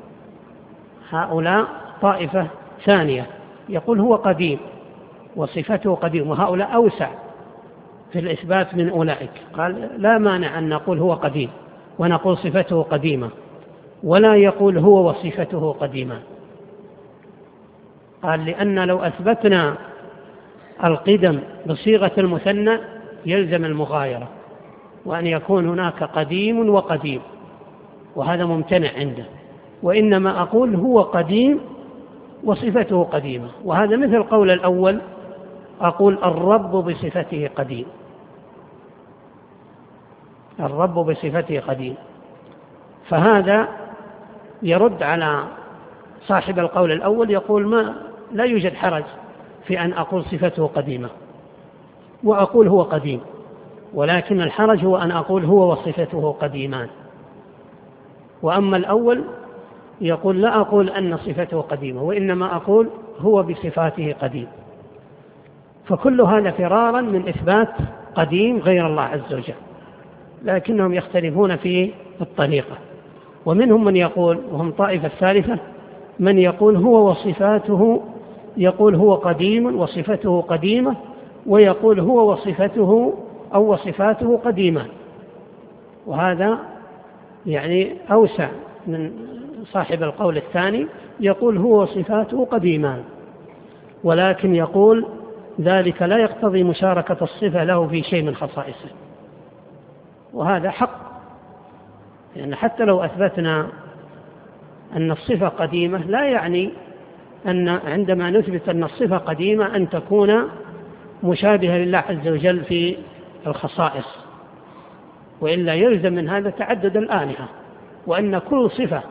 هؤلاء طائفة ثانية يقول هو قديم وصفته قديم، وهؤلاء أوسع في الإثبات من أولئك. قال لا مانع أن نقول هو قديم ونقول صفته قديمة، ولا يقول هو وصفته قديمة. قال لأن لو أثبتنا القدم بصيغة المثنى يلزم المغايرة، وأن يكون هناك قديم وقديم، وهذا ممتنع عنده. وإنما أقول هو قديم وصفته قديمة، وهذا مثل قول الأول أقول الرب بصفته قديم. الرب بصفته قديم، فهذا يرد على صاحب القول الأول، يقول لا يوجد حرج في أن أقول صفته قديمة وأقول هو قديم، ولكن الحرج هو أن أقول هو وصفته قديمان. وأما الأول يقول لا أقول أن صفته قديمة، وإنما أقول هو بصفاته قديم. فكل هذا فرارا من إثبات قديم غير الله عز وجل، لكنهم يختلفون في الطريقة. ومنهم من يقول، وهم طائفة الثالثة، من يقول هو وصفاته، يقول هو قديم وصفته قديمة، ويقول هو وصفته أو وصفاته قديمة. وهذا يعني أوسع من صاحب القول الثاني، يقول هو وصفاته قديمان، ولكن يقول ذلك لا يقتضي مشاركة الصفة له في شيء من خصائصه. وهذا حق، يعني حتى لو أثبتنا أن الصفة قديمة لا يعني أن عندما نثبت أن الصفة قديمة أن تكون مشابهة لله عز وجل في الخصائص، وإلا يلزم من هذا تعدد الآلهة، وأن كل صفة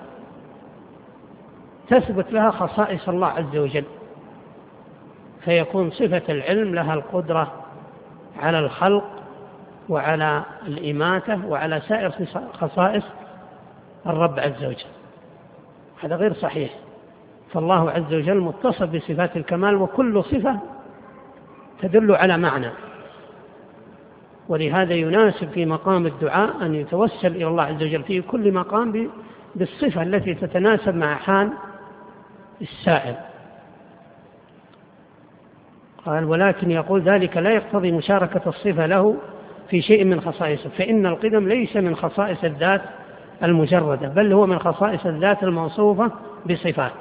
تثبت لها خصائص الله عز وجل، فيكون صفة العلم لها القدرة على الخلق وعلى الإماتة وعلى سائر خصائص الرب عز وجل. هذا غير صحيح. فالله عز وجل متصف بصفات الكمال، وكل صفة تدل على معنى، ولهذا يناسب في مقام الدعاء أن يتوسل إلى الله عز وجل في كل مقام بالصفة التي تتناسب مع حال السائل. قال ولكن يقول ذلك لا يقتضي مشاركة الصفة له في شيء من خصائصه، فإن القدم ليس من خصائص الذات المجردة، بل هو من خصائص الذات الموصوفة بصفات.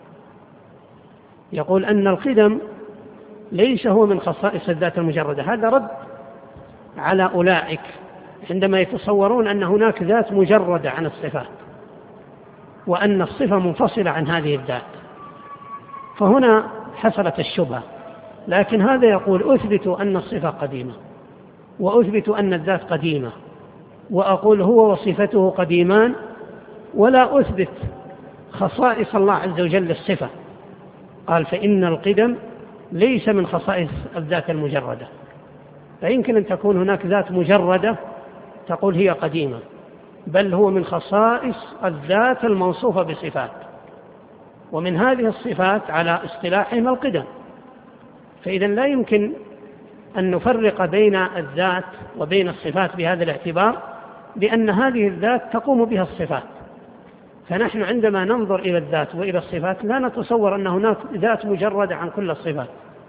يقول أن القدم ليس هو من خصائص الذات المجردة. هذا رد على أولئك عندما يتصورون أن هناك ذات مجردة عن الصفات، وأن الصفة منفصلة عن هذه الذات، فهنا حصلت الشبهة. لكن هذا يقول أثبت أن الصفة قديمة، وأثبت أن الذات قديمة، وأقول هو وصفته قديمان، ولا أثبت خصائص الله عز وجل للصفة. قال فإن القدم ليس من خصائص الذات المجردة. فيمكن أن تكون هناك ذات مجردة تقول هي قديمة، بل هو من خصائص الذات الموصوفة بصفات، ومن هذه الصفات على اصطلاحهم القدم. فإذا لا يمكن أن نفرق بين الذات وبين الصفات بهذا الاعتبار، لأن هذه الذات تقوم بها الصفات. فنحن عندما ننظر إلى الذات وإلى الصفات لا نتصور أن هناك ذات مجردة عن كل الصفات،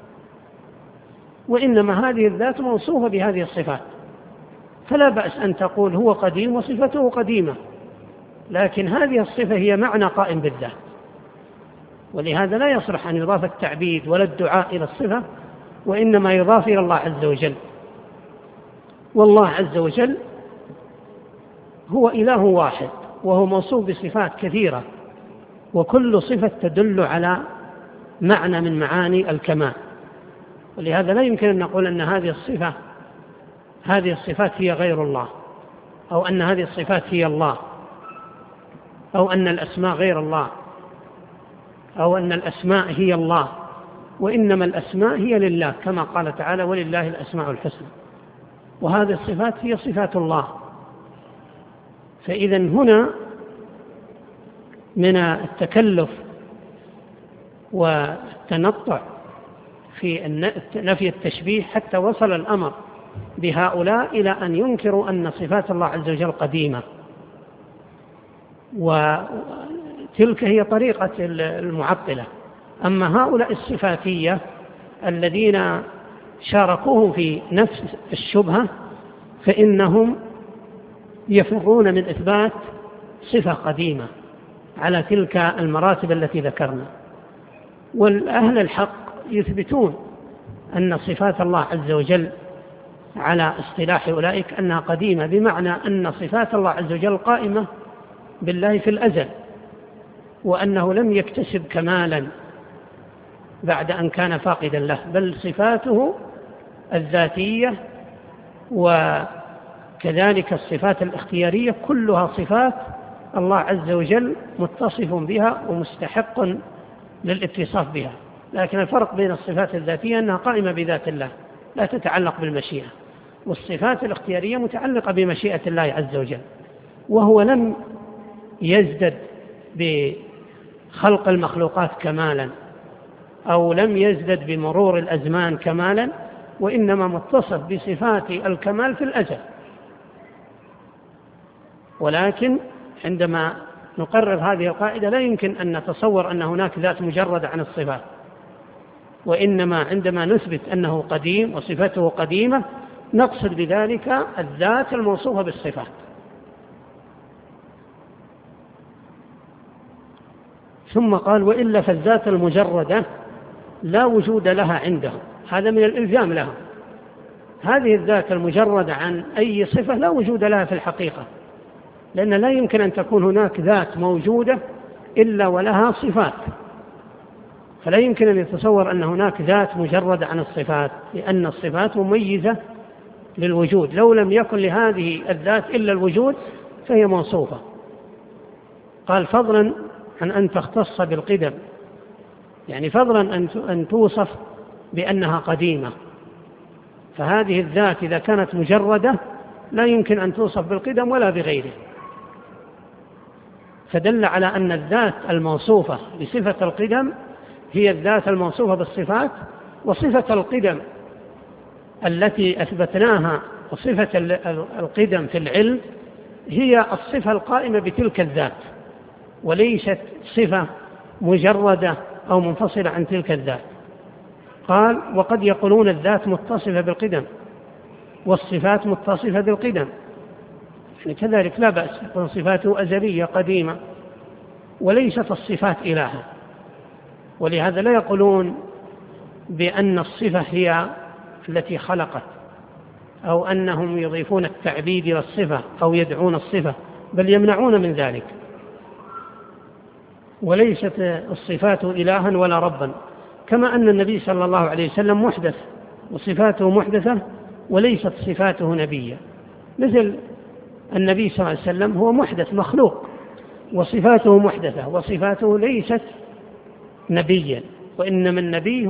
وإنما هذه الذات موصوفة بهذه الصفات. فلا بأس أن تقول هو قديم وصفته قديمة، لكن هذه الصفة هي معنى قائم بالذات، ولهذا لا يصلح أن يضاف التعبيد ولا الدعاء إلى الصفة، وإنما يضاف إلى الله عز وجل. والله عز وجل هو إله واحد، وهو موصوف بصفات كثيرة، وكل صفة تدل على معنى من معاني الكمال. ولهذا لا يمكن أن نقول أن هذه الصفات هي غير الله، أو أن هذه الصفات هي الله، أو أن الأسماء غير الله، أو أن الأسماء هي الله. وإنما الأسماء هي لله، كما قال تعالى ولله الأسماء الحسنى، وهذه الصفات هي صفات الله. فإذا هنا من التكلف والتنطع في نفي التشبيه، حتى وصل الأمر بهؤلاء إلى أن ينكروا أن صفات الله عز وجل قديمة. وتلك هي طريقة المعطلة. أما هؤلاء الصفاتية الذين شاركوه في نفس الشبهة فإنهم يفرون من إثبات صفة قديمة على تلك المراتب التي ذكرنا. والأهل الحق يثبتون أن صفات الله عز وجل على اصطلاح أولئك أنها قديمة، بمعنى أن صفات الله عز وجل قائمة بالله في الأزل، وأنه لم يكتسب كمالا بعد أن كان فاقدا له، بل صفاته الذاتية وكذلك الصفات الاختيارية كلها صفات الله عز وجل متصف بها ومستحق للاتصاف بها. لكن الفرق بين الصفات الذاتية أنها قائمة بذات الله لا تتعلق بالمشيئة، والصفات الاختيارية متعلقة بمشيئة الله عز وجل، وهو لم يزدد بخلق المخلوقات كمالا أو لم يزدد بمرور الأزمان كمالا، وإنما متصف بصفات الكمال في الأزل. ولكن عندما نقرر هذه القاعدة لا يمكن أن نتصور أن هناك ذات مجردة عن الصفات، وإنما عندما نثبت أنه قديم وصفته قديمة نقصد بذلك الذات الموصوفة بالصفات. ثم قال: وإلا فالذات المجردة لا وجود لها عندهم. هذا من الإلزام لهم. هذه الذات المجردة عن أي صفة لا وجود لها في الحقيقة، لأن لا يمكن أن تكون هناك ذات موجودة إلا ولها صفات، فلا يمكن أن يتصور أن هناك ذات مجردة عن الصفات، لأن الصفات مميزة للوجود. لو لم يكن لهذه الذات إلا الوجود فهي موصوفة. قال: فضلا عن أن تختص بالقدم، يعني فضلا أن توصف بأنها قديمة. فهذه الذات إذا كانت مجردة لا يمكن أن توصف بالقدم ولا بغيره، فدل على أن الذات الموصوفة بصفة القدم هي الذات الموصوفة بالصفات، وصفة القدم التي أثبتناها وصفة القدم في العلم هي الصفة القائمة بتلك الذات، وليست صفة مجردة أو منفصلة عن تلك الذات. قال: وقد يقولون الذات متصفة بالقدم والصفات متصفة بالقدم، يعني كذلك لا بأس، يقول صفاته أزلية قديمة وليست الصفات إلها. ولهذا لا يقولون بأن الصفة هي التي خلقت، أو أنهم يضيفون التعبيد إلى الصفة أو يدعون الصفة، بل يمنعون من ذلك. وليست الصفات إلها ولا ربا، كما أن النبي صلى الله عليه وسلم محدث وصفاته محدثة وليست صفاته نبية، مثل النبي صلى الله عليه وسلم هو محدث مخلوق وصفاته محدثة وصفاته ليست نبيا، وإنما النبي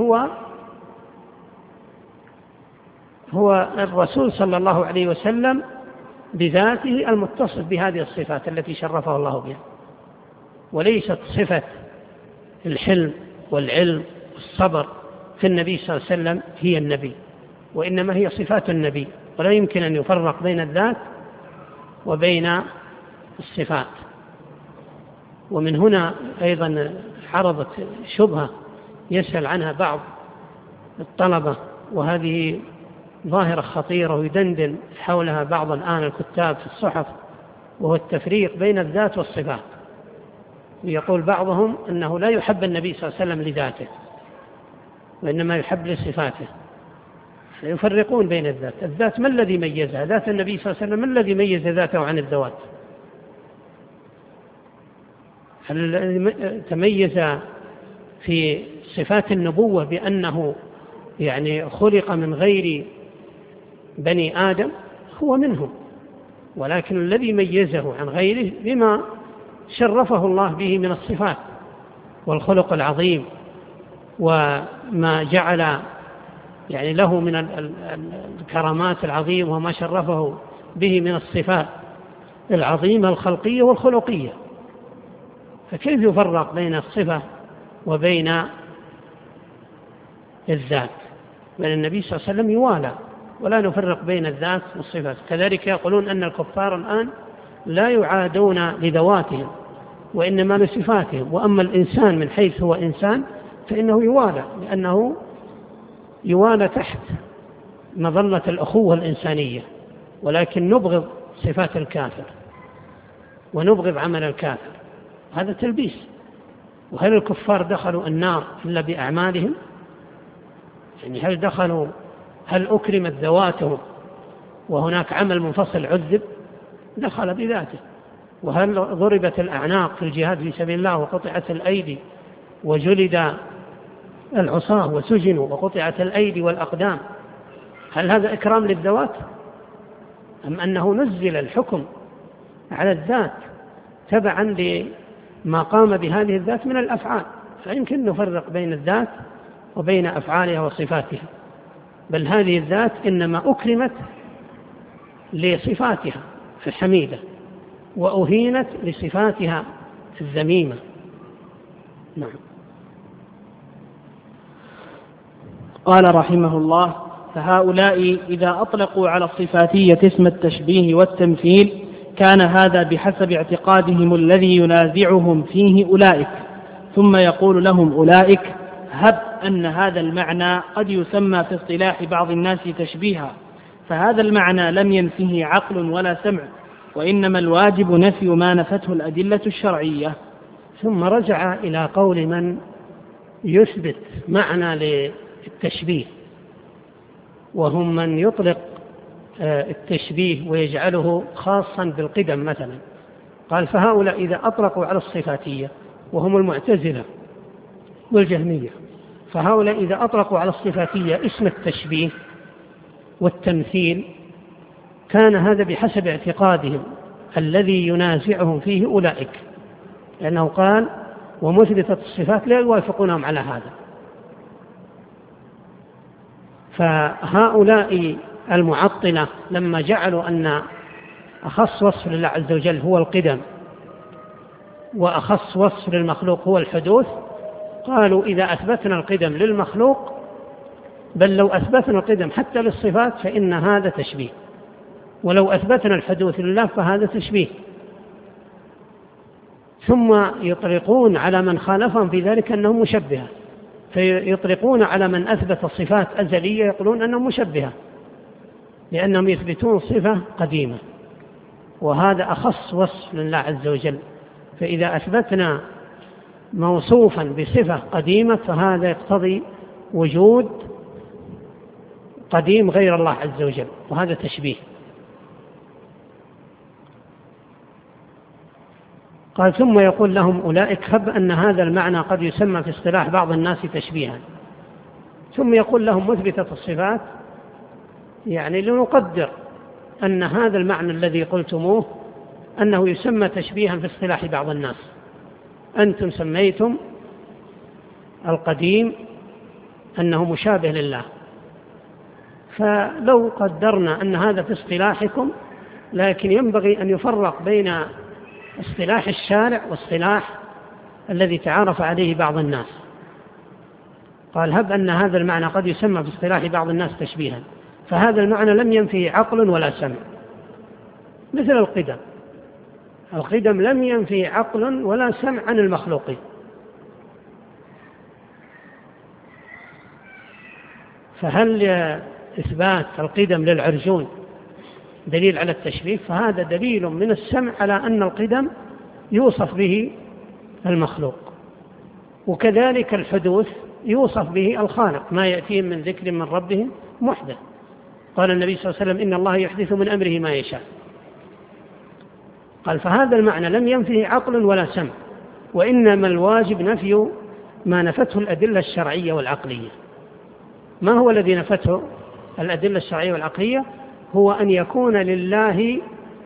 هو الرسول صلى الله عليه وسلم بذاته المتصف بهذه الصفات التي شرفه الله بها، وليست صفة الحلم والعلم والصبر في النبي صلى الله عليه وسلم هي النبي، وإنما هي صفات النبي، ولا يمكن أن يفرق بين الذات وبين الصفات. ومن هنا أيضا عرضت شبهة يسأل عنها بعض الطلبة، وهذه ظاهرة خطيرة ويدندن حولها بعض الآن الكتاب في الصحف، وهو التفريق بين الذات والصفات. يقول بعضهم أنه لا يحب النبي صلى الله عليه وسلم لذاته، وإنما يحب لصفاته. يفرقون بين الذات ما الذي ميزها؟ ذات النبي صلى الله عليه وسلم ما الذي ميز ذاته عن الذوات؟ هل تميز في صفات النبوة بأنه يعني خلق من غير بني آدم؟ هو منهم، ولكن الذي ميزه عن غيره بما شرفه الله به من الصفات والخلق العظيم، وما جعل يعني له من الكرامات العظيمة، وما شرفه به من الصفات العظيمة الخلقية والخلقية. فكيف يفرق بين الصفة وبين الذات؟ بل النبي صلى الله عليه وسلم يوالى، ولا نفرق بين الذات والصفات. كذلك يقولون أن الكفار الآن لا يعادون لذواتهم وإنما لصفاتهم، وأما الإنسان من حيث هو إنسان فإنه يوالى، لأنه يوالى تحت مظلة الأخوة الإنسانية، ولكن نبغض صفات الكافر ونبغض عمل الكافر، هذا تلبيس. وهل الكفار دخلوا النار إلا بأعمالهم؟ يعني هل أكرمت ذواتهم وهناك عمل منفصل عذب؟ دخل بذاته. وهل ضربت الأعناق في الجهاد في سبيل الله وقطعت الأيدي وجلد العصاة وسجنوا وقطعت الأيدي والأقدام، هل هذا إكرام للذوات؟ أم أنه نزل الحكم على الذات تبعا لما قام بهذه الذات من الأفعال؟ فيمكن نفرق بين الذات وبين أفعالها وصفاتها، بل هذه الذات إنما أكرمت لصفاتها الحميدة وأهينت لصفاتها الذميمة. نعم. قال رحمه الله: فهؤلاء إذا أطلقوا على الصفاتية اسم التشبيه والتمثيل كان هذا بحسب اعتقادهم الذي ينازعهم فيه أولئك، ثم يقول لهم أولئك: هب أن هذا المعنى قد يسمى في اصطلاح بعض الناس تشبيها، فهذا المعنى لم ينفه عقل ولا سمع، وإنما الواجب نفي ما نفته الأدلة الشرعية. ثم رجع إلى قول من يثبت معنى للتشبيه، وهم من يطلق التشبيه ويجعله خاصا بالقدم مثلا. قال: فهؤلاء إذا أطلقوا على الصفاتية، وهم المعتزلة والجهمية، فهؤلاء إذا أطلقوا على الصفاتية اسم التشبيه والتمثيل كان هذا بحسب اعتقادهم الذي ينازعهم فيه أولئك، لأنه قال: ومثبتة الصفات لا يوافقونهم على هذا. فهؤلاء المعطلة لما جعلوا أن أخص وصف لله عز وجل هو القدم وأخص وصف للمخلوق هو الحدوث، قالوا إذا أثبتنا القدم للمخلوق، بل لو أثبتنا القدم حتى للصفات فإن هذا تشبيه، ولو أثبتنا الحدوث لله فهذا تشبيه. ثم يطلقون على من خالفهم في ذلك أنهم مشبهة، فيطلقون على من أثبت الصفات أزلية يقولون أنهم مشبهة، لأنهم يثبتون صفة قديمة، وهذا أخص وصف لله عز وجل. فإذا أثبتنا موصوفا بصفة قديمة فهذا يقتضي وجود قديم غير الله عز وجل، وهذا تشبيه. قال: ثم يقول لهم أولئك: هب أن هذا المعنى قد يسمى في اصطلاح بعض الناس تشبيها. ثم يقول لهم: مثبتة الصفات، يعني لنقدر أن هذا المعنى الذي قلتموه أنه يسمى تشبيها في اصطلاح بعض الناس، أنتم سميتم القديم أنه مشابه لله، فلو قدرنا أن هذا في اصطلاحكم، لكن ينبغي أن يفرق بين اصطلاح الشارع واصطلاح الذي تعارف عليه بعض الناس. قال: هب أن هذا المعنى قد يسمى في اصطلاح بعض الناس تشبيها، فهذا المعنى لم ينفي عقل ولا سمع، مثل القدم. القدم لم ينفي عقل ولا سمع عن المخلوقين. فهل إثبات القدم للعرجون دليل على التشبيه؟ فهذا دليل من السمع على أن القدم يوصف به المخلوق، وكذلك الحدوث يوصف به الخالق، ما يأتيهم من ذكر من ربهم محدث. قال النبي صلى الله عليه وسلم: إن الله يحدث من أمره ما يشاء. قال: فهذا المعنى لم ينفه عقل ولا سمع، وإنما الواجب نفي ما نفته الأدلة الشرعية والعقلية. ما هو الذي نفته الأدلة الشرعية والعقلية؟ هو أن يكون لله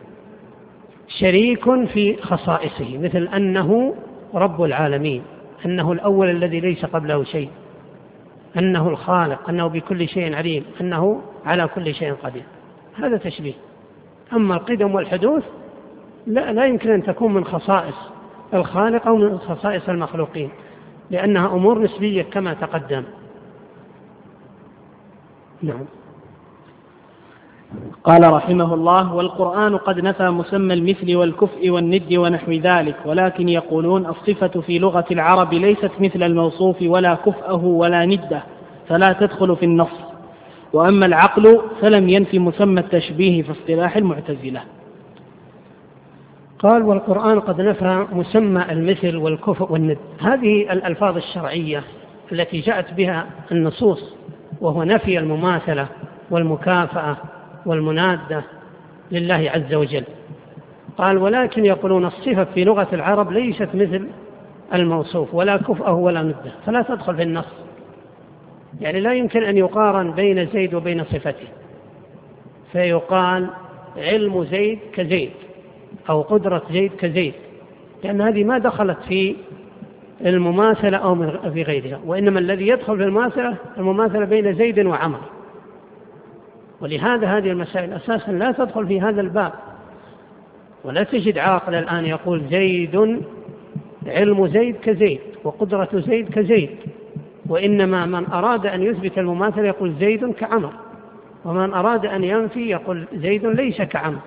شريك في خصائصه، مثل أنه رب العالمين، أنه الأول الذي ليس قبله شيء، أنه الخالق، أنه بكل شيء عليم، أنه على كل شيء قدير. هذا تشبيه. أما القدم والحدوث لا يمكن أن تكون من خصائص الخالق أو من خصائص المخلوقين، لأنها أمور نسبية كما تقدم. نعم. قال رحمه الله: والقرآن قد نفى مسمى المثل والكفء والند ونحو ذلك، ولكن يقولون الصفة في لغة العرب ليست مثل الموصوف ولا كفءه ولا نده، فلا تدخل في النص. وأما العقل فلم ينفي مسمى التشبيه في اصطلاح المعتزلة. قال: والقرآن قد نفى مسمى المثل والكفء والند. هذه الألفاظ الشرعية التي جاءت بها النصوص، وهو نفي المماثلة والمكافأة والمنادة لله عز وجل. قال: ولكن يقولون الصفة في لغة العرب ليست مثل الموصوف ولا كفءه ولا نده، فلا تدخل في النص. يعني لا يمكن أن يقارن بين زيد وبين صفته، فيقال علم زيد كزيد أو قدرة زيد كزيد، لأن هذه ما دخلت في المماثلة أو في غيرها، وإنما الذي يدخل في المماثلة بين زيد وعمر. ولهذا هذه المسائل أساسا لا تدخل في هذا الباب، ولا تجد عاقل الآن يقول زيد علم زيد كزيد وقدرة زيد كزيد، وإنما من أراد أن يثبت المماثلة يقول زيد كعمر، ومن أراد أن ينفي يقول زيد ليس كعمر.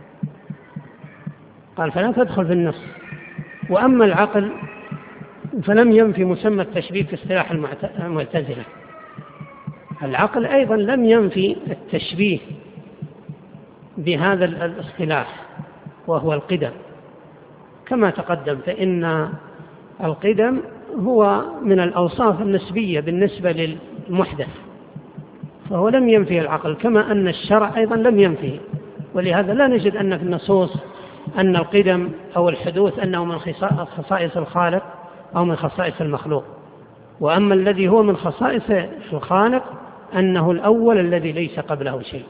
قال: فلا تدخل في النص. وأما العقل فلم ينفي مسمى التشبيه في اصطلاح المعتزلة. العقل أيضا لم ينفي التشبيه بهذا الاصطلاح، وهو القدم كما تقدم، فإن القدم هو من الأوصاف النسبية بالنسبة للمحدث، فهو لم ينفي العقل، كما أن الشرع أيضا لم ينفيه. ولهذا لا نجد أن في النصوص أن القدم أو الحدوث أنه من خصائص الخالق أو من خصائص المخلوق. وأما الذي هو من خصائص الخالق أنه الأول الذي ليس قبله شيء،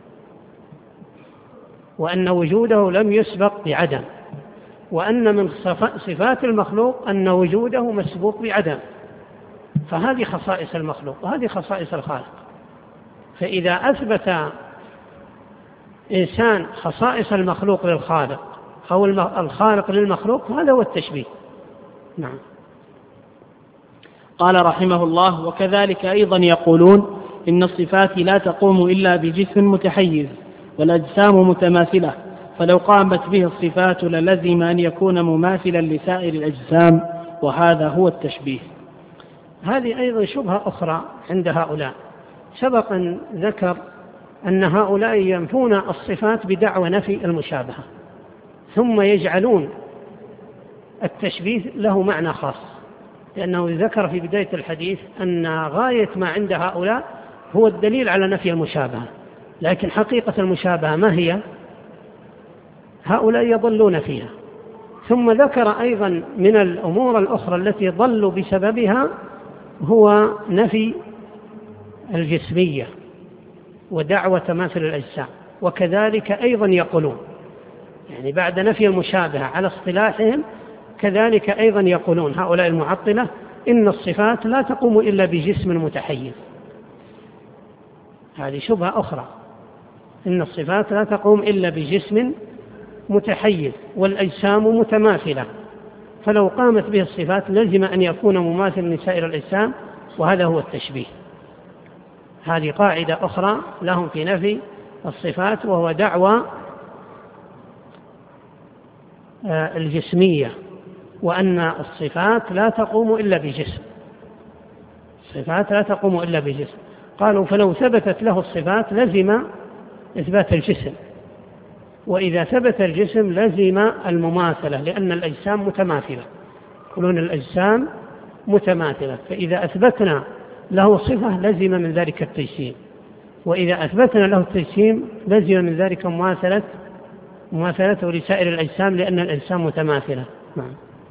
وأن وجوده لم يسبق بعدم، وأن من صفات المخلوق أن وجوده مسبوق بعدم. فهذه خصائص المخلوق وهذه خصائص الخالق. فإذا أثبت إنسان خصائص المخلوق للخالق أو الخالق للمخلوق هذا هو التشبيه. نعم. قال رحمه الله: وكذلك أيضا يقولون إن الصفات لا تقوم إلا بجسم متحيز والأجسام متماثلة، فلو قامت به الصفات للزم أن يكون مماثلا لسائر الأجسام، وهذا هو التشبيه. هذه أيضا شبهة أخرى عند هؤلاء. سبق أن ذكر أن هؤلاء ينفون الصفات بدعوى نفي المشابهة، ثم يجعلون التشبيه له معنى خاص، لأنه ذكر في بداية الحديث أن غاية ما عند هؤلاء هو الدليل على نفي المشابهة، لكن حقيقة المشابهة ما هي؟ هؤلاء يضلون فيها. ثم ذكر أيضا من الأمور الأخرى التي ضلوا بسببها هو نفي الجسمية ودعوة تماثل الأجسام. وكذلك أيضا يقولون، يعني بعد نفي المشابهة على اصطلاحهم كذلك أيضا يقولون هؤلاء المعطلة إن الصفات لا تقوم إلا بجسم متحيز. هذه شبهة أخرى، إن الصفات لا تقوم إلا بجسم متحيز والأجسام متماثلة، فلو قامت به الصفات لزم أن يكون مماثل لسائر الأجسام، وهذا هو التشبيه. هذه قاعدة أخرى لهم في نفي الصفات، وهو دعوى الجسمية، وأن الصفات لا تقوم إلا بجسم. الصفات لا تقوم إلا بجسم. قالوا فلو ثبتت له الصفات لزم إثبات الجسم، وإذا ثبت الجسم لزم المماثلة، لأن الأجسام متماثلة، يقولون الأجسام متماثلة، فإذا أثبتنا له صفة لزم من ذلك التجسيم، وإذا أثبتنا له التجسيم لزم من ذلك مماثلته لسائر الأجسام، لأن الأجسام متماثلة. نعم.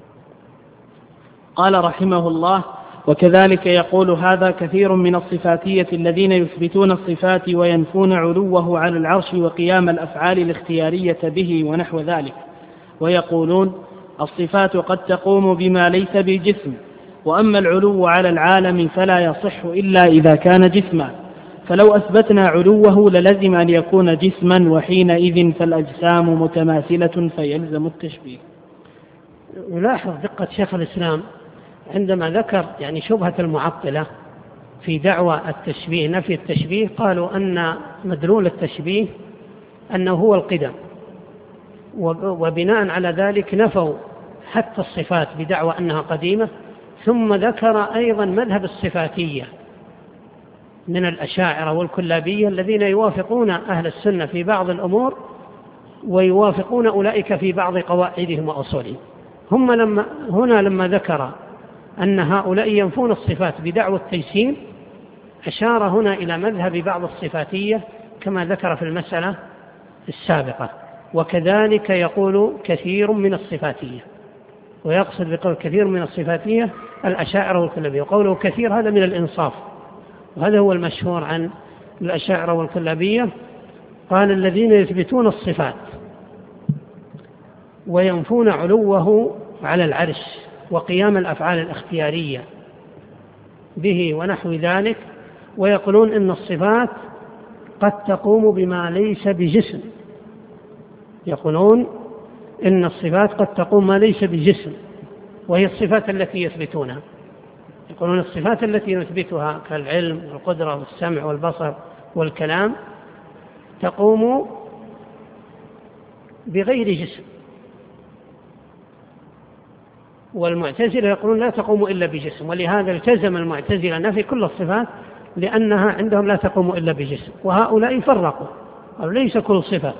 قال رحمه الله: وكذلك يقول هذا كثير من الصفاتية الذين يثبتون الصفات وينفون علوه على العرش وقيام الأفعال الاختيارية به ونحو ذلك، ويقولون الصفات قد تقوم بما ليس بجسم، وأما العلو على العالم فلا يصح إلا إذا كان جسما، فلو أثبتنا علوه للزم أن يكون جسما، وحينئذ فالأجسام متماثلة فيلزم التشبيه. يلاحظ دقة شيخ الإسلام عندما ذكر يعني شبهة المعطلة في دعوى التشبيه، نفي التشبيه، قالوا أن مدلول التشبيه أنه هو القدم، وبناء على ذلك نفوا حتى الصفات بدعوى أنها قديمة. ثم ذكر أيضا مذهب الصفاتية من الأشاعرة والكلابية الذين يوافقون أهل السنة في بعض الأمور ويوافقون أولئك في بعض قواعدهم وأصولهم. لما ذكر أن هؤلاء ينفون الصفات بدعوى التجسيم أشار هنا إلى مذهب بعض الصفاتية كما ذكر في المسألة السابقة. وكذلك يقول كثير من الصفاتية، ويقصد بقول كثير من الصفاتية الأشاعرة والكلابية، وقوله كثير هذا من الإنصاف، وهذا هو المشهور عن الأشاعرة والكلابية. قال الذين يثبتون الصفات وينفون علوه على العرش وقيام الأفعال الاختيارية به ونحو ذلك، ويقولون إن الصفات قد تقوم بما ليس بجسم، يقولون إن الصفات قد تقوم ما ليس بجسم، وهي الصفات التي يثبتونها. يقولون الصفات التي نثبتها كالعلم والقدرة والسمع والبصر والكلام تقوم بغير جسم، والمعتزلة يقولون لا تقوم إلا بجسم، ولهذا التزم المعتزلة نفي كل الصفات لأنها عندهم لا تقوم إلا بجسم. وهؤلاء فرقوا، أو ليس كل صفة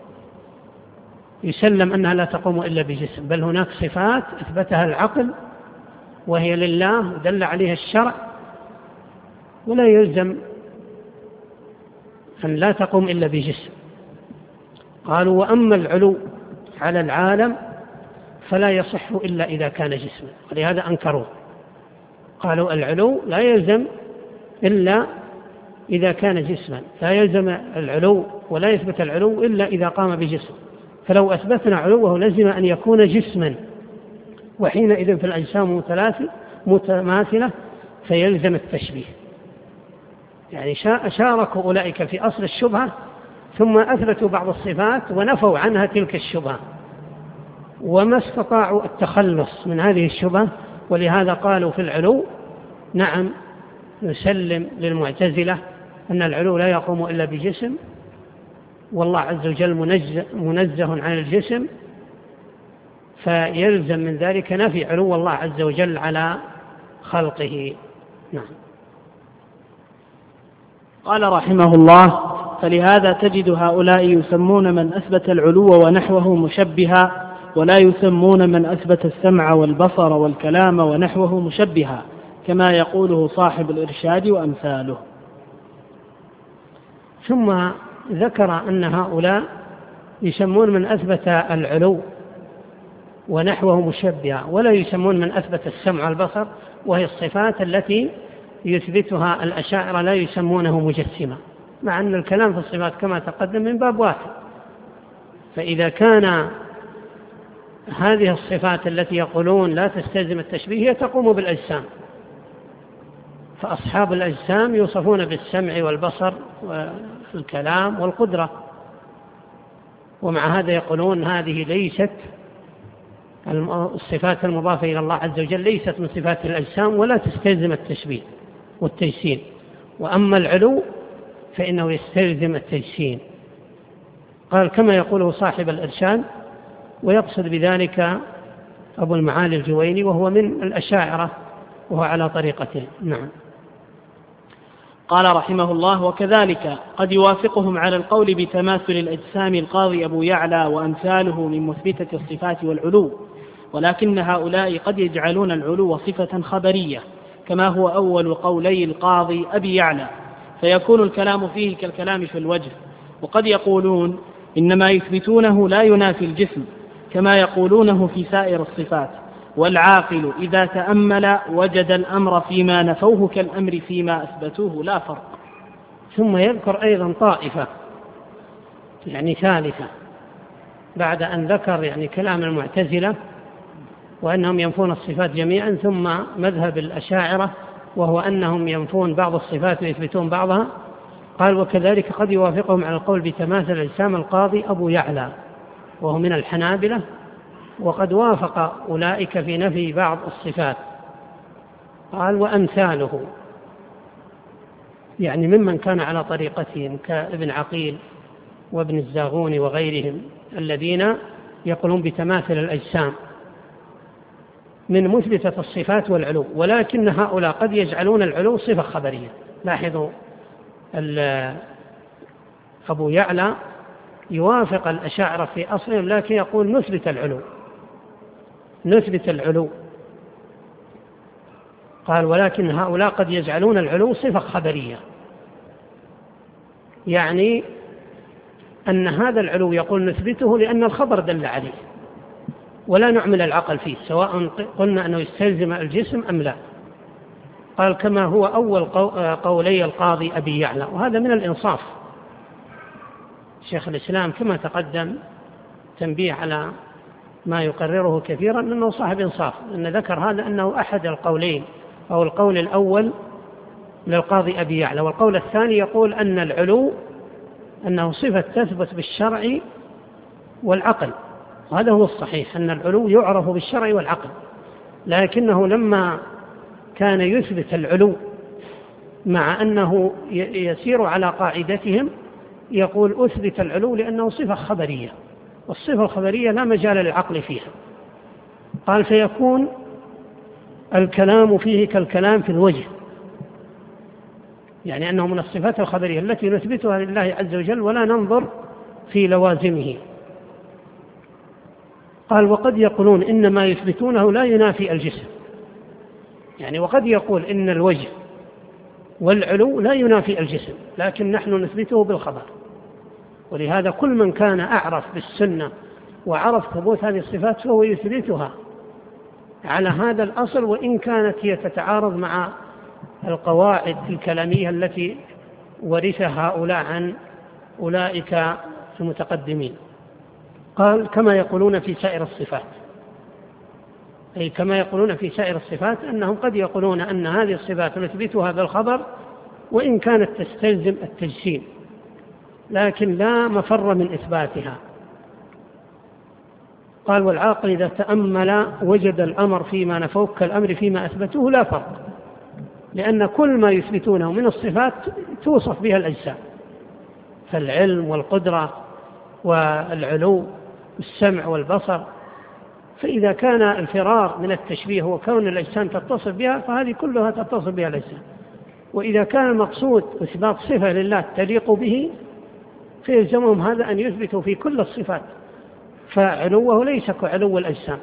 يسلم أنها لا تقوم إلا بجسم، بل هناك صفات أثبتها العقل وهي لله ودل عليها الشرع، ولا يلزم أن لا تقوم إلا بجسم. قالوا وأما العلو على العالم فلا يصح إلا إذا كان جسما، ولهذا أنكروه. قالوا العلو لا يلزم إلا إذا كان جسما، لا يلزم العلو ولا يثبت العلو إلا إذا قام بجسم، فلو أثبتنا علوه لزم أن يكون جسما، وحينئذ في الأجسام متماثلة فيلزم التشبيه. يعني شاركوا أولئك في أصل الشبهة ثم أثبتوا بعض الصفات ونفوا عنها تلك الشبهة، وما استطاعوا التخلص من هذه الشبهة. ولهذا قالوا في العلو نعم نسلم للمعتزلة أن العلو لا يقوم إلا بجسم، والله عز وجل منزه عن الجسم، فيلزم من ذلك نفي علو الله عز وجل على خلقه. نعم. قال رحمه الله: فلهذا تجد هؤلاء يسمون من أثبت العلو ونحوه مشبها، ولا يسمون من أثبت السمع والبصر والكلام ونحوه مشبها، كما يقوله صاحب الإرشاد وأمثاله. ثم ذكر أن هؤلاء يسمون من أثبت العلو ونحوه مشبها، ولا يسمون من أثبت السمع والبصر، وهي الصفات التي يثبتها الأشاعرة لا يسمونه مجسما، مع أن الكلام في الصفات كما تقدم من باب واحد. فإذا كان هذه الصفات التي يقولون لا تستلزم التشبيه هي تقوم بالأجسام، فأصحاب الأجسام يوصفون بالسمع والبصر والكلام والقدرة، ومع هذا يقولون هذه ليست الصفات المضافة إلى الله عز وجل، ليست من صفات الأجسام ولا تستلزم التشبيه والتجسيم. وأما العلو فإنه يستلزم التجسيم. قال كما يقوله صاحب الإرشاد، ويقصد بذلك أبو المعالي الجويني وهو من الأشاعرة وهو على طريقته. نعم. قال رحمه الله: وكذلك قد يوافقهم على القول بتماثل الأجسام القاضي أبو يعلى وأمثاله من مثبتة الصفات والعلو، ولكن هؤلاء قد يجعلون العلو صفة خبرية كما هو أول قولي القاضي أبي يعلى، فيكون الكلام فيه كالكلام في الوجه. وقد يقولون إنما يثبتونه لا ينافي الجسم كما يقولونه في سائر الصفات، والعاقل إذا تأمل وجد الأمر فيما نفوه كالأمر فيما أثبتوه لا فرق. ثم يذكر أيضا طائفة يعني ثالثة بعد أن ذكر يعني كلام المعتزلة وأنهم ينفون الصفات جميعا، ثم مذهب الأشاعرة وهو أنهم ينفون بعض الصفات ويثبتون بعضها. قال وكذلك قد يوافقهم على القول بتماثل الأجسام القاضي أبو يعلى وهو من الحنابلة، وقد وافق أولئك في نفي بعض الصفات. قال وأمثاله، يعني ممن كان على طريقتهم كابن عقيل وابن الزاغون وغيرهم الذين يقولون بتماثل الأجسام من مثبتة الصفات والعلو، ولكن هؤلاء قد يجعلون العلو صفة خبرية. لاحظوا أبو يعلى يوافق الأشاعرة في أصلهم، لكن يقول نثبت العلو. قال ولكن هؤلاء قد يجعلون العلو صفة خبرية، يعني أن هذا العلو يقول نثبته لأن الخبر دل عليه ولا نعمل العقل فيه، سواء قلنا أنه يستلزم الجسم أم لا. قال كما هو أول قولي القاضي أبي يعلى، وهذا من الإنصاف. شيخ الإسلام كما تقدم تنبيه على ما يقرره كثيرا أنه صاحب إنصاف، أن ذكر هذا أنه أحد القولين، أو القول الأول للقاضي أبي يعلى، والقول الثاني يقول أن العلو أنه صفة تثبت بالشرع والعقل، وهذا هو الصحيح، أن العلو يعرف بالشرع والعقل، لكنه لما كان يثبت العلو مع أنه يسير على قاعدتهم يقول أثبت العلو لأنه صفة خبرية، والصفة الخبرية لا مجال للعقل فيها. قال فيكون الكلام فيه كالكلام في الوجه، يعني أنه من الصفات الخبرية التي نثبتها لله عز وجل ولا ننظر في لوازمه. قال وقد يقولون إن ما يثبتونه لا ينافي الجسم، يعني وقد يقول إن الوجه والعلو لا ينافي الجسم، لكن نحن نثبته بالخبر. ولهذا كل من كان أعرف بالسنة وعرف ثبوت هذه الصفات فهو يثبتها على هذا الأصل، وإن كانت هي تتعارض مع القواعد الكلامية التي ورثها هؤلاء عن أولئك المتقدمين. قال كما يقولون في سائر الصفات، أي كما يقولون في سائر الصفات أنهم قد يقولون أن هذه الصفات نثبتها بالخبر وإن كانت تستلزم التجسيم، لكن لا مفر من إثباتها. قال والعاقل إذا تأمل وجد الأمر فيما نفوه كالأمر فيما أثبتوه لا فرق، لأن كل ما يثبتونه من الصفات توصف بها الأجسام، فالعلم والقدرة والعلو والسمع والبصر، فإذا كان الفرار من التشبيه وكون الأجسام تتصف بها فهذه كلها تتصف بها الأجسام، وإذا كان المقصود إثبات صفة لله تليق به فيلزمهم هذا أن يثبتوا في كل الصفات، فعلوه ليس كعلو الأجسام،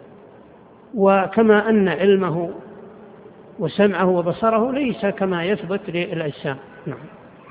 وكما أن علمه وسمعه وبصره ليس كما يثبت للأجسام. نعم.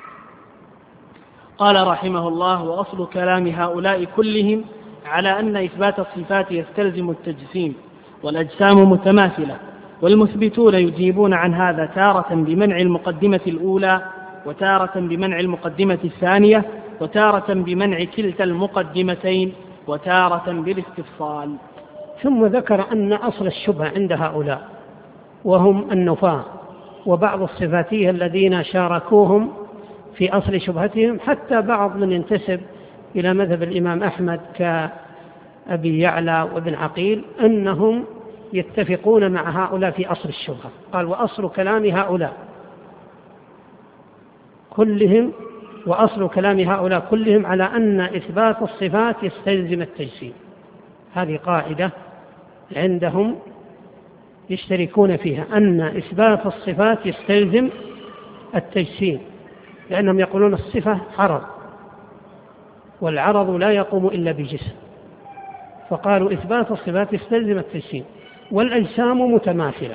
قال رحمه الله وأصل كلام هؤلاء كلهم على أن إثبات الصفات يستلزم التجسيم والأجسام متماثلة، والمثبتون يجيبون عن هذا تارة بمنع المقدمة الأولى وتارة بمنع المقدمة الثانية وتارة بمنع كلتا المقدمتين وتارة بالاستفصال. ثم ذكر أن أصل الشبهة عند هؤلاء وهم النفاة وبعض الصفاتية الذين شاركوهم في أصل شبهتهم، حتى بعض من ينتسب إلى مذهب الإمام أحمد كأبي يعلى وابن عقيل أنهم يتفقون مع هؤلاء في أصل الشبهة. قال وأصل كلام هؤلاء كلهم وأصل كلام هؤلاء كلهم على أن إثبات الصفات يستلزم التجسيم. هذه قاعدة عندهم يشتركون فيها، أن إثبات الصفات يستلزم التجسيم، لأنهم يقولون الصفة عرض والعرض لا يقوم إلا بجسم، فقالوا إثبات الصفات يستلزم التجسيم والأجسام متماثلة.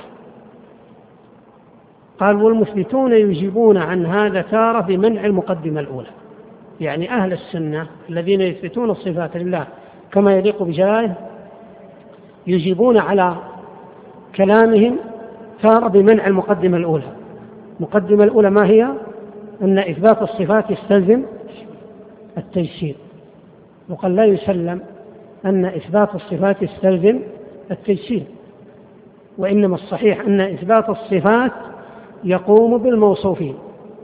قال والمثبتون يجيبون عن هذا تارة بمنع المقدمة الأولى، يعني أهل السنة الذين يثبتون الصفات لله كما يليق بجلاله يجيبون على كلامهم تارة بمنع المقدمة الأولى. المقدمة الأولى ما هي؟ أن إثبات الصفات يستلزم التجسيم، وقال لا يسلم أن إثبات الصفات يستلزم التجسيم، وإنما الصحيح أن إثبات الصفات يقوم بالموصوفين.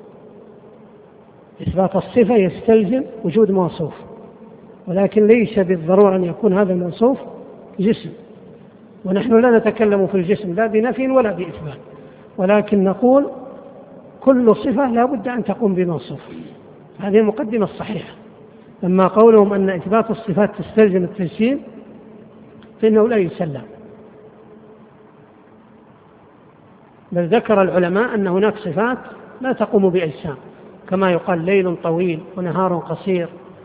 إثبات الصفة يستلزم وجود موصوف، ولكن ليس بالضرورة أن يكون هذا الموصوف جسم، ونحن لا نتكلم في الجسم لا بنفي ولا بإثبات، ولكن نقول كل صفة لا بد أن تقوم بموصوف. هذه المقدمة الصحيحة. أما قولهم أن إثبات الصفات تستلزم التجسيم فإنه لا يسلم، بل ذكر العلماء أن هناك صفات لا تقوم بأجسام، كما يقال ليل طويل ونهار قصير،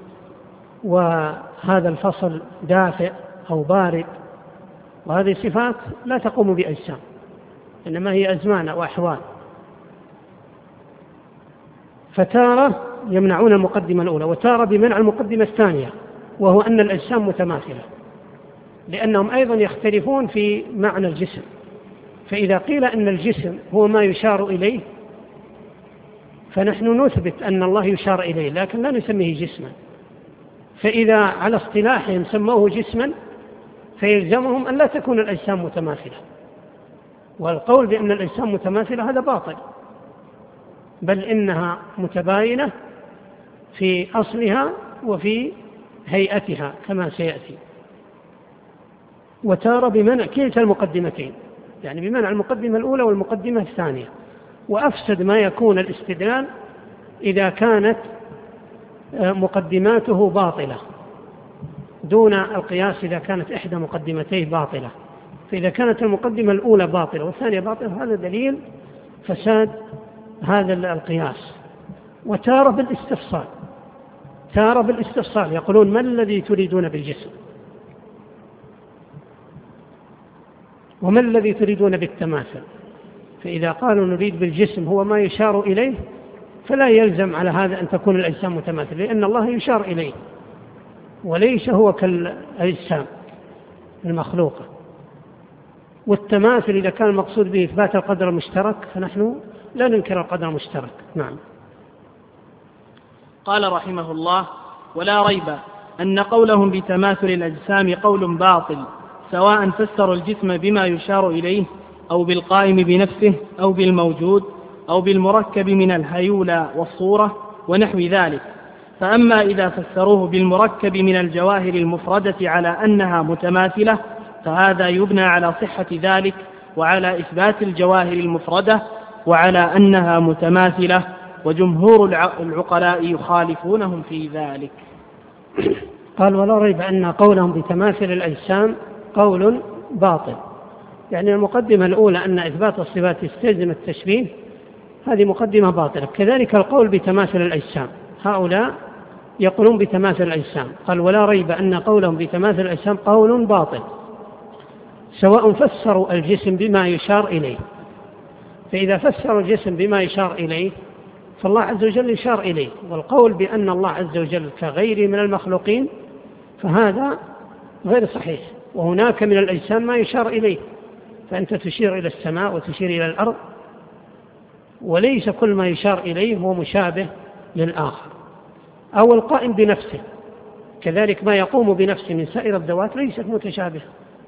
وهذا الفصل دافئ أو بارد، وهذه صفات لا تقوم بأجسام، إنما هي أزمان أو أحوال. فتارة يمنعون المقدمة الأولى، وتارة بمنع المقدمة الثانية، وهو أن الأجسام متماثلة، لأنهم أيضا يختلفون في معنى الجسم. فإذا قيل أن الجسم هو ما يشار إليه فنحن نثبت أن الله يشار إليه، لكن لا نسميه جسما. فإذا على اصطلاحهم سموه جسما فيلزمهم أن لا تكون الأجسام متماثلة، والقول بأن الأجسام متماثلة هذا باطل، بل إنها متباينة في أصلها وفي هيئتها كما سيأتي. وتارة بمنع كلتا المقدمتين، يعني بمنع المقدمة الأولى والمقدمة الثانية. وأفسد ما يكون الاستدلال إذا كانت مقدماته باطلة دون القياس، إذا كانت إحدى مقدمتيه باطلة. فإذا كانت المقدمة الأولى باطلة والثانية باطلة هذا دليل فساد هذا القياس. وتارة بالاستفصال، تارة بالاستفصال يقولون ما الذي تريدون بالجسم وما الذي تريدون بالتماثل. فإذا قالوا نريد بالجسم هو ما يشار إليه فلا يلزم على هذا أن تكون الأجسام متماثلة، لأن الله يشار إليه وليس هو كالأجسام المخلوقة. والتماثل إذا كان المقصود به إثبات القدر المشترك فنحن لا ننكر القدر المشترك. نعم. قال رحمه الله: ولا ريب أن قولهم بتماثل الأجسام قول باطل، سواء فسروا الجسم بما يشار إليه أو بالقائم بنفسه أو بالموجود أو بالمركب من الهيولى والصورة ونحو ذلك. فأما إذا فسروه بالمركب من الجواهر المفردة على أنها متماثلة فهذا يبنى على صحة ذلك وعلى إثبات الجواهر المفردة وعلى أنها متماثلة، وجمهور العقلاء يخالفونهم في ذلك. قال: ولا ريب أن قولهم بتماثل الأجسام قول باطل، يعني المقدمة الأولى أن إثبات الصفات يستلزم التشبيه هذه مقدمة باطلة. كذلك القول بتماثل الأجسام، هؤلاء يقولون بتماثل الأجسام. قال: ولا ريب أن قولهم بتماثل الأجسام قول باطل، سواء فسروا الجسم بما يشار إليه. فإذا فسروا الجسم بما يشار إليه فالله عز وجل يشار إليه، والقول بأن الله عز وجل كغيره من المخلوقين فهذا غير صحيح. وهناك من الأجسام ما يشار إليه، فأنت تشير إلى السماء وتشير إلى الأرض، وليس كل ما يشار إليه هو مشابه للآخر. أو القائم بنفسه، كذلك ما يقوم بنفسه من سائر الذوات ليست متشابهة.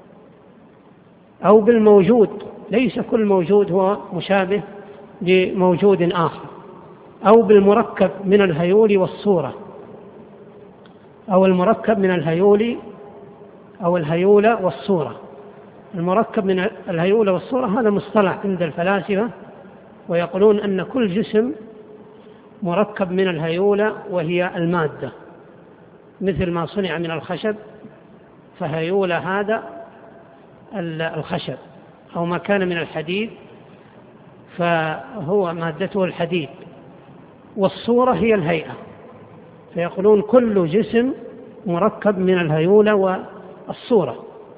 أو بالموجود، ليس كل موجود هو مشابه لموجود آخر. أو بالمركب من الهيول والصورة، أو المركب من الهيول أو الهيولة والصورة. المركب من الهيولة والصورة هذا مصطلح عند الفلاسفة، ويقولون أن كل جسم مركب من الهيولة وهي المادة، مثل ما صنع من الخشب فهيولة هذا الخشب، أو ما كان من الحديد فهو مادته الحديد، والصورة هي الهيئة. فيقولون كل جسم مركب من الهيولة والصورة.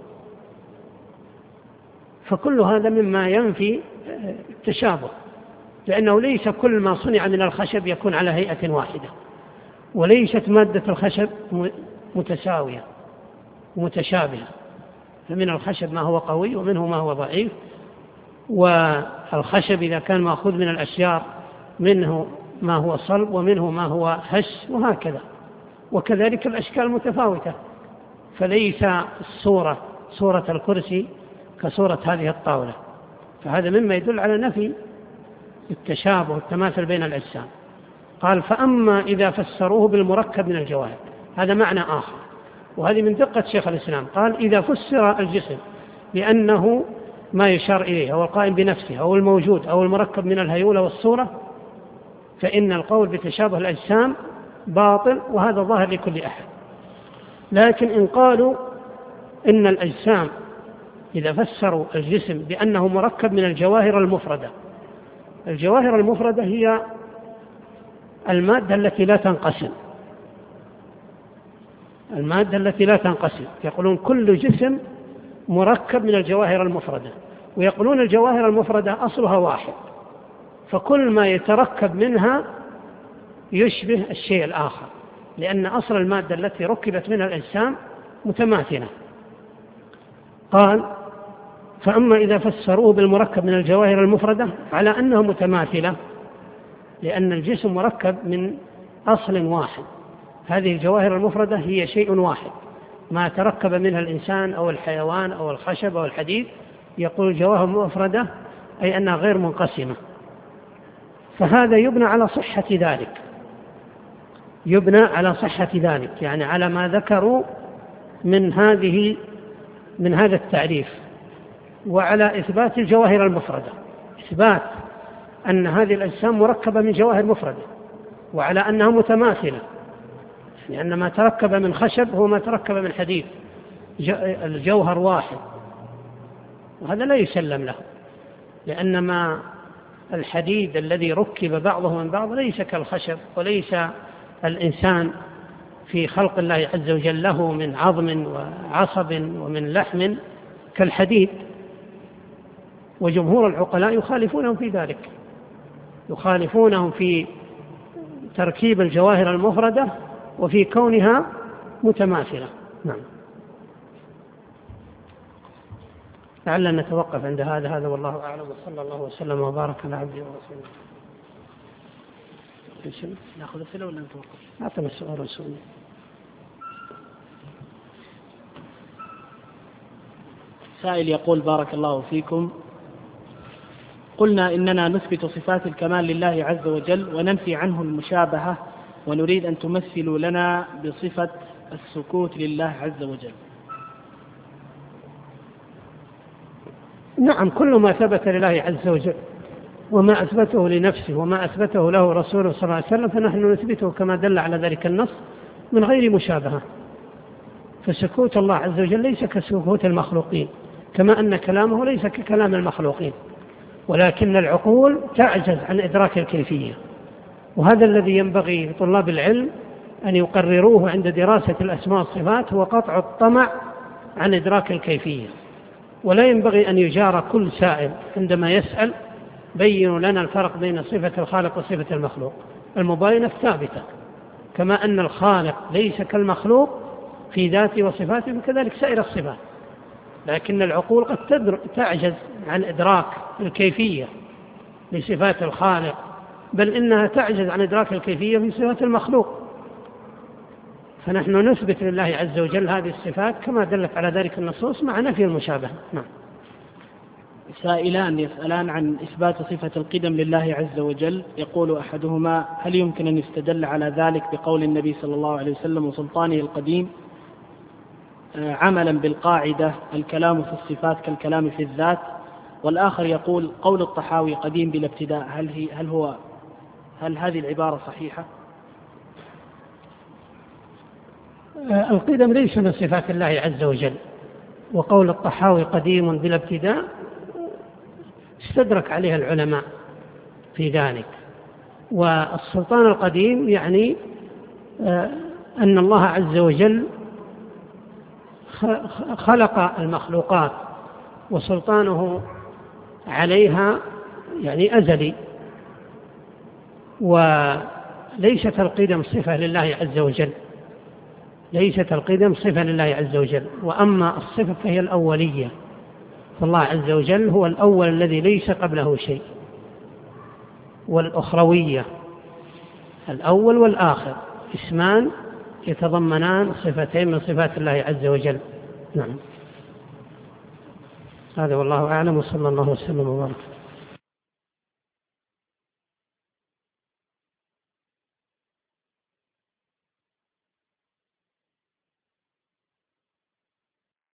فكل هذا مما ينفي التشابه، لأنه ليس كل ما صنع من الخشب يكون على هيئة واحدة، وليست مادة الخشب متساوية ومتشابهة، فمن الخشب ما هو قوي ومنه ما هو ضعيف. والخشب إذا كان مأخوذ من الأشجار منه ما هو صلب ومنه ما هو هش، وهكذا. وكذلك الأشكال متفاوتة، فليس صورة الكرسي كصورة هذه الطاولة. فهذا مما يدل على نفي التشابه والتماثل بين الأجسام. قال: فأما إذا فسروه بالمركب من الجواهر، هذا معنى آخر. وهذه من دقة شيخ الإسلام. قال إذا فسر الجسم بأنه ما يشار إليه أو القائم بنفسه أو الموجود أو المركب من الهيولة والصورة فإن القول بتشابه الأجسام باطل، وهذا ظاهر لكل أحد. لكن إن قالوا إن الأجسام إذا فسروا الجسم بأنه مركب من الجواهر المفردة، الجواهر المفردة هي المادة التي لا تنقسم، المادة التي لا تنقسم. يقولون كل جسم مركب من الجواهر المفردة، ويقولون الجواهر المفردة أصلها واحد، فكل ما يتركب منها يشبه الشيء الآخر، لأن أصل المادة التي ركبت منها الأجسام متماثلة. قال فأما إذا فسروه بالمركب من الجواهر المفردة على أنه متماثلة، لأن الجسم مركب من أصل واحد، هذه الجواهر المفردة هي شيء واحد، ما تركب منها الإنسان أو الحيوان أو الخشب أو الحديد، يقول جواهر مفردة أي أنها غير منقسمة. فهذا يبنى على صحة ذلك، يبنى على صحة ذلك، يعني على ما ذكروا من هذا التعريف، وعلى إثبات الجواهر المفردة، إثبات أن هذه الأجسام مركبة من جواهر مفردة، وعلى أنها متماثلة، لأن ما تركب من خشب هو ما تركب من حديد، الجوهر واحد، وهذا لا يسلم له، لأن ما الحديد الذي ركب بعضه من بعض ليس كالخشب، وليس الإنسان في خلق الله عز وجل له من عظم وعصب ومن لحم كالحديد. وجمهور العقلاء يخالفونهم في ذلك، يخالفونهم في تركيب الجواهر المفردة وفي كونها متماثلة. نعم. لعلنا نتوقف عند هذا والله أعلم، وصلى الله وسلم وبارك على عبده ورسوله. نأخذ السؤال ولا نتوقف؟ أعطنا السؤال والسؤال. سائل يقول بارك الله فيكم، قلنا إننا نثبت صفات الكمال لله عز وجل وننفي عنه المشابهة، ونريد أن تمثلوا لنا بصفة السكوت لله عز وجل. نعم، كل ما ثبت لله عز وجل وما أثبته لنفسه وما أثبته له رسوله صلى الله عليه وسلم فنحن نثبته كما دل على ذلك النص من غير مشابهة. فسكوت الله عز وجل ليس كسكوت المخلوقين، كما أن كلامه ليس ككلام المخلوقين، ولكن العقول تعجز عن إدراك الكيفية، وهذا الذي ينبغي لطلاب العلم أن يقرروه عند دراسة الأسماء والصفات، هو قطع الطمع عن إدراك الكيفية. ولا ينبغي أن يجار كل سائل عندما يسأل بينوا لنا الفرق بين صفة الخالق وصفة المخلوق. المباينة ثابتة، كما أن الخالق ليس كالمخلوق في ذاته وصفاته، وكذلك سائر الصفات، لكن العقول قد تعجز عن إدراك الكيفية لصفات الخالق، بل إنها تعجز عن إدراك الكيفية في صفات المخلوق. فنحن نثبت لله عز وجل هذه الصفات كما دلت على ذلك النصوص مع نفي المشابهة. نعم. سائلان يسألان عن إثبات صفة القدم لله عز وجل، يقول أحدهما: هل يمكن أن يستدل على ذلك بقول النبي صلى الله عليه وسلم وسلطانه القديم عملا بالقاعدة الكلام في الصفات كالكلام في الذات؟ والآخر يقول: قول الطحاوي قديم بلا ابتداء، هل هذه العبارة صحيحة؟ القدم ليس من صفات الله عز وجل، وقول الطحاوي قديم بلا ابتداء استدرك عليها العلماء في ذلك. والسلطان القديم يعني أن الله عز وجل خلق المخلوقات وسلطانه عليها يعني أزلي، وليست القدم صفة لله عز وجل، ليست القدم صفة لله عز وجل. وأما الصفة فهي الأولية، فالله عز وجل هو الأول الذي ليس قبله شيء، والأخروية الأول والآخر اسمان يتضمنان صفتين من صفات الله عز وجل. نعم. هذا والله أعلم، وصلى الله وسلم وبارك.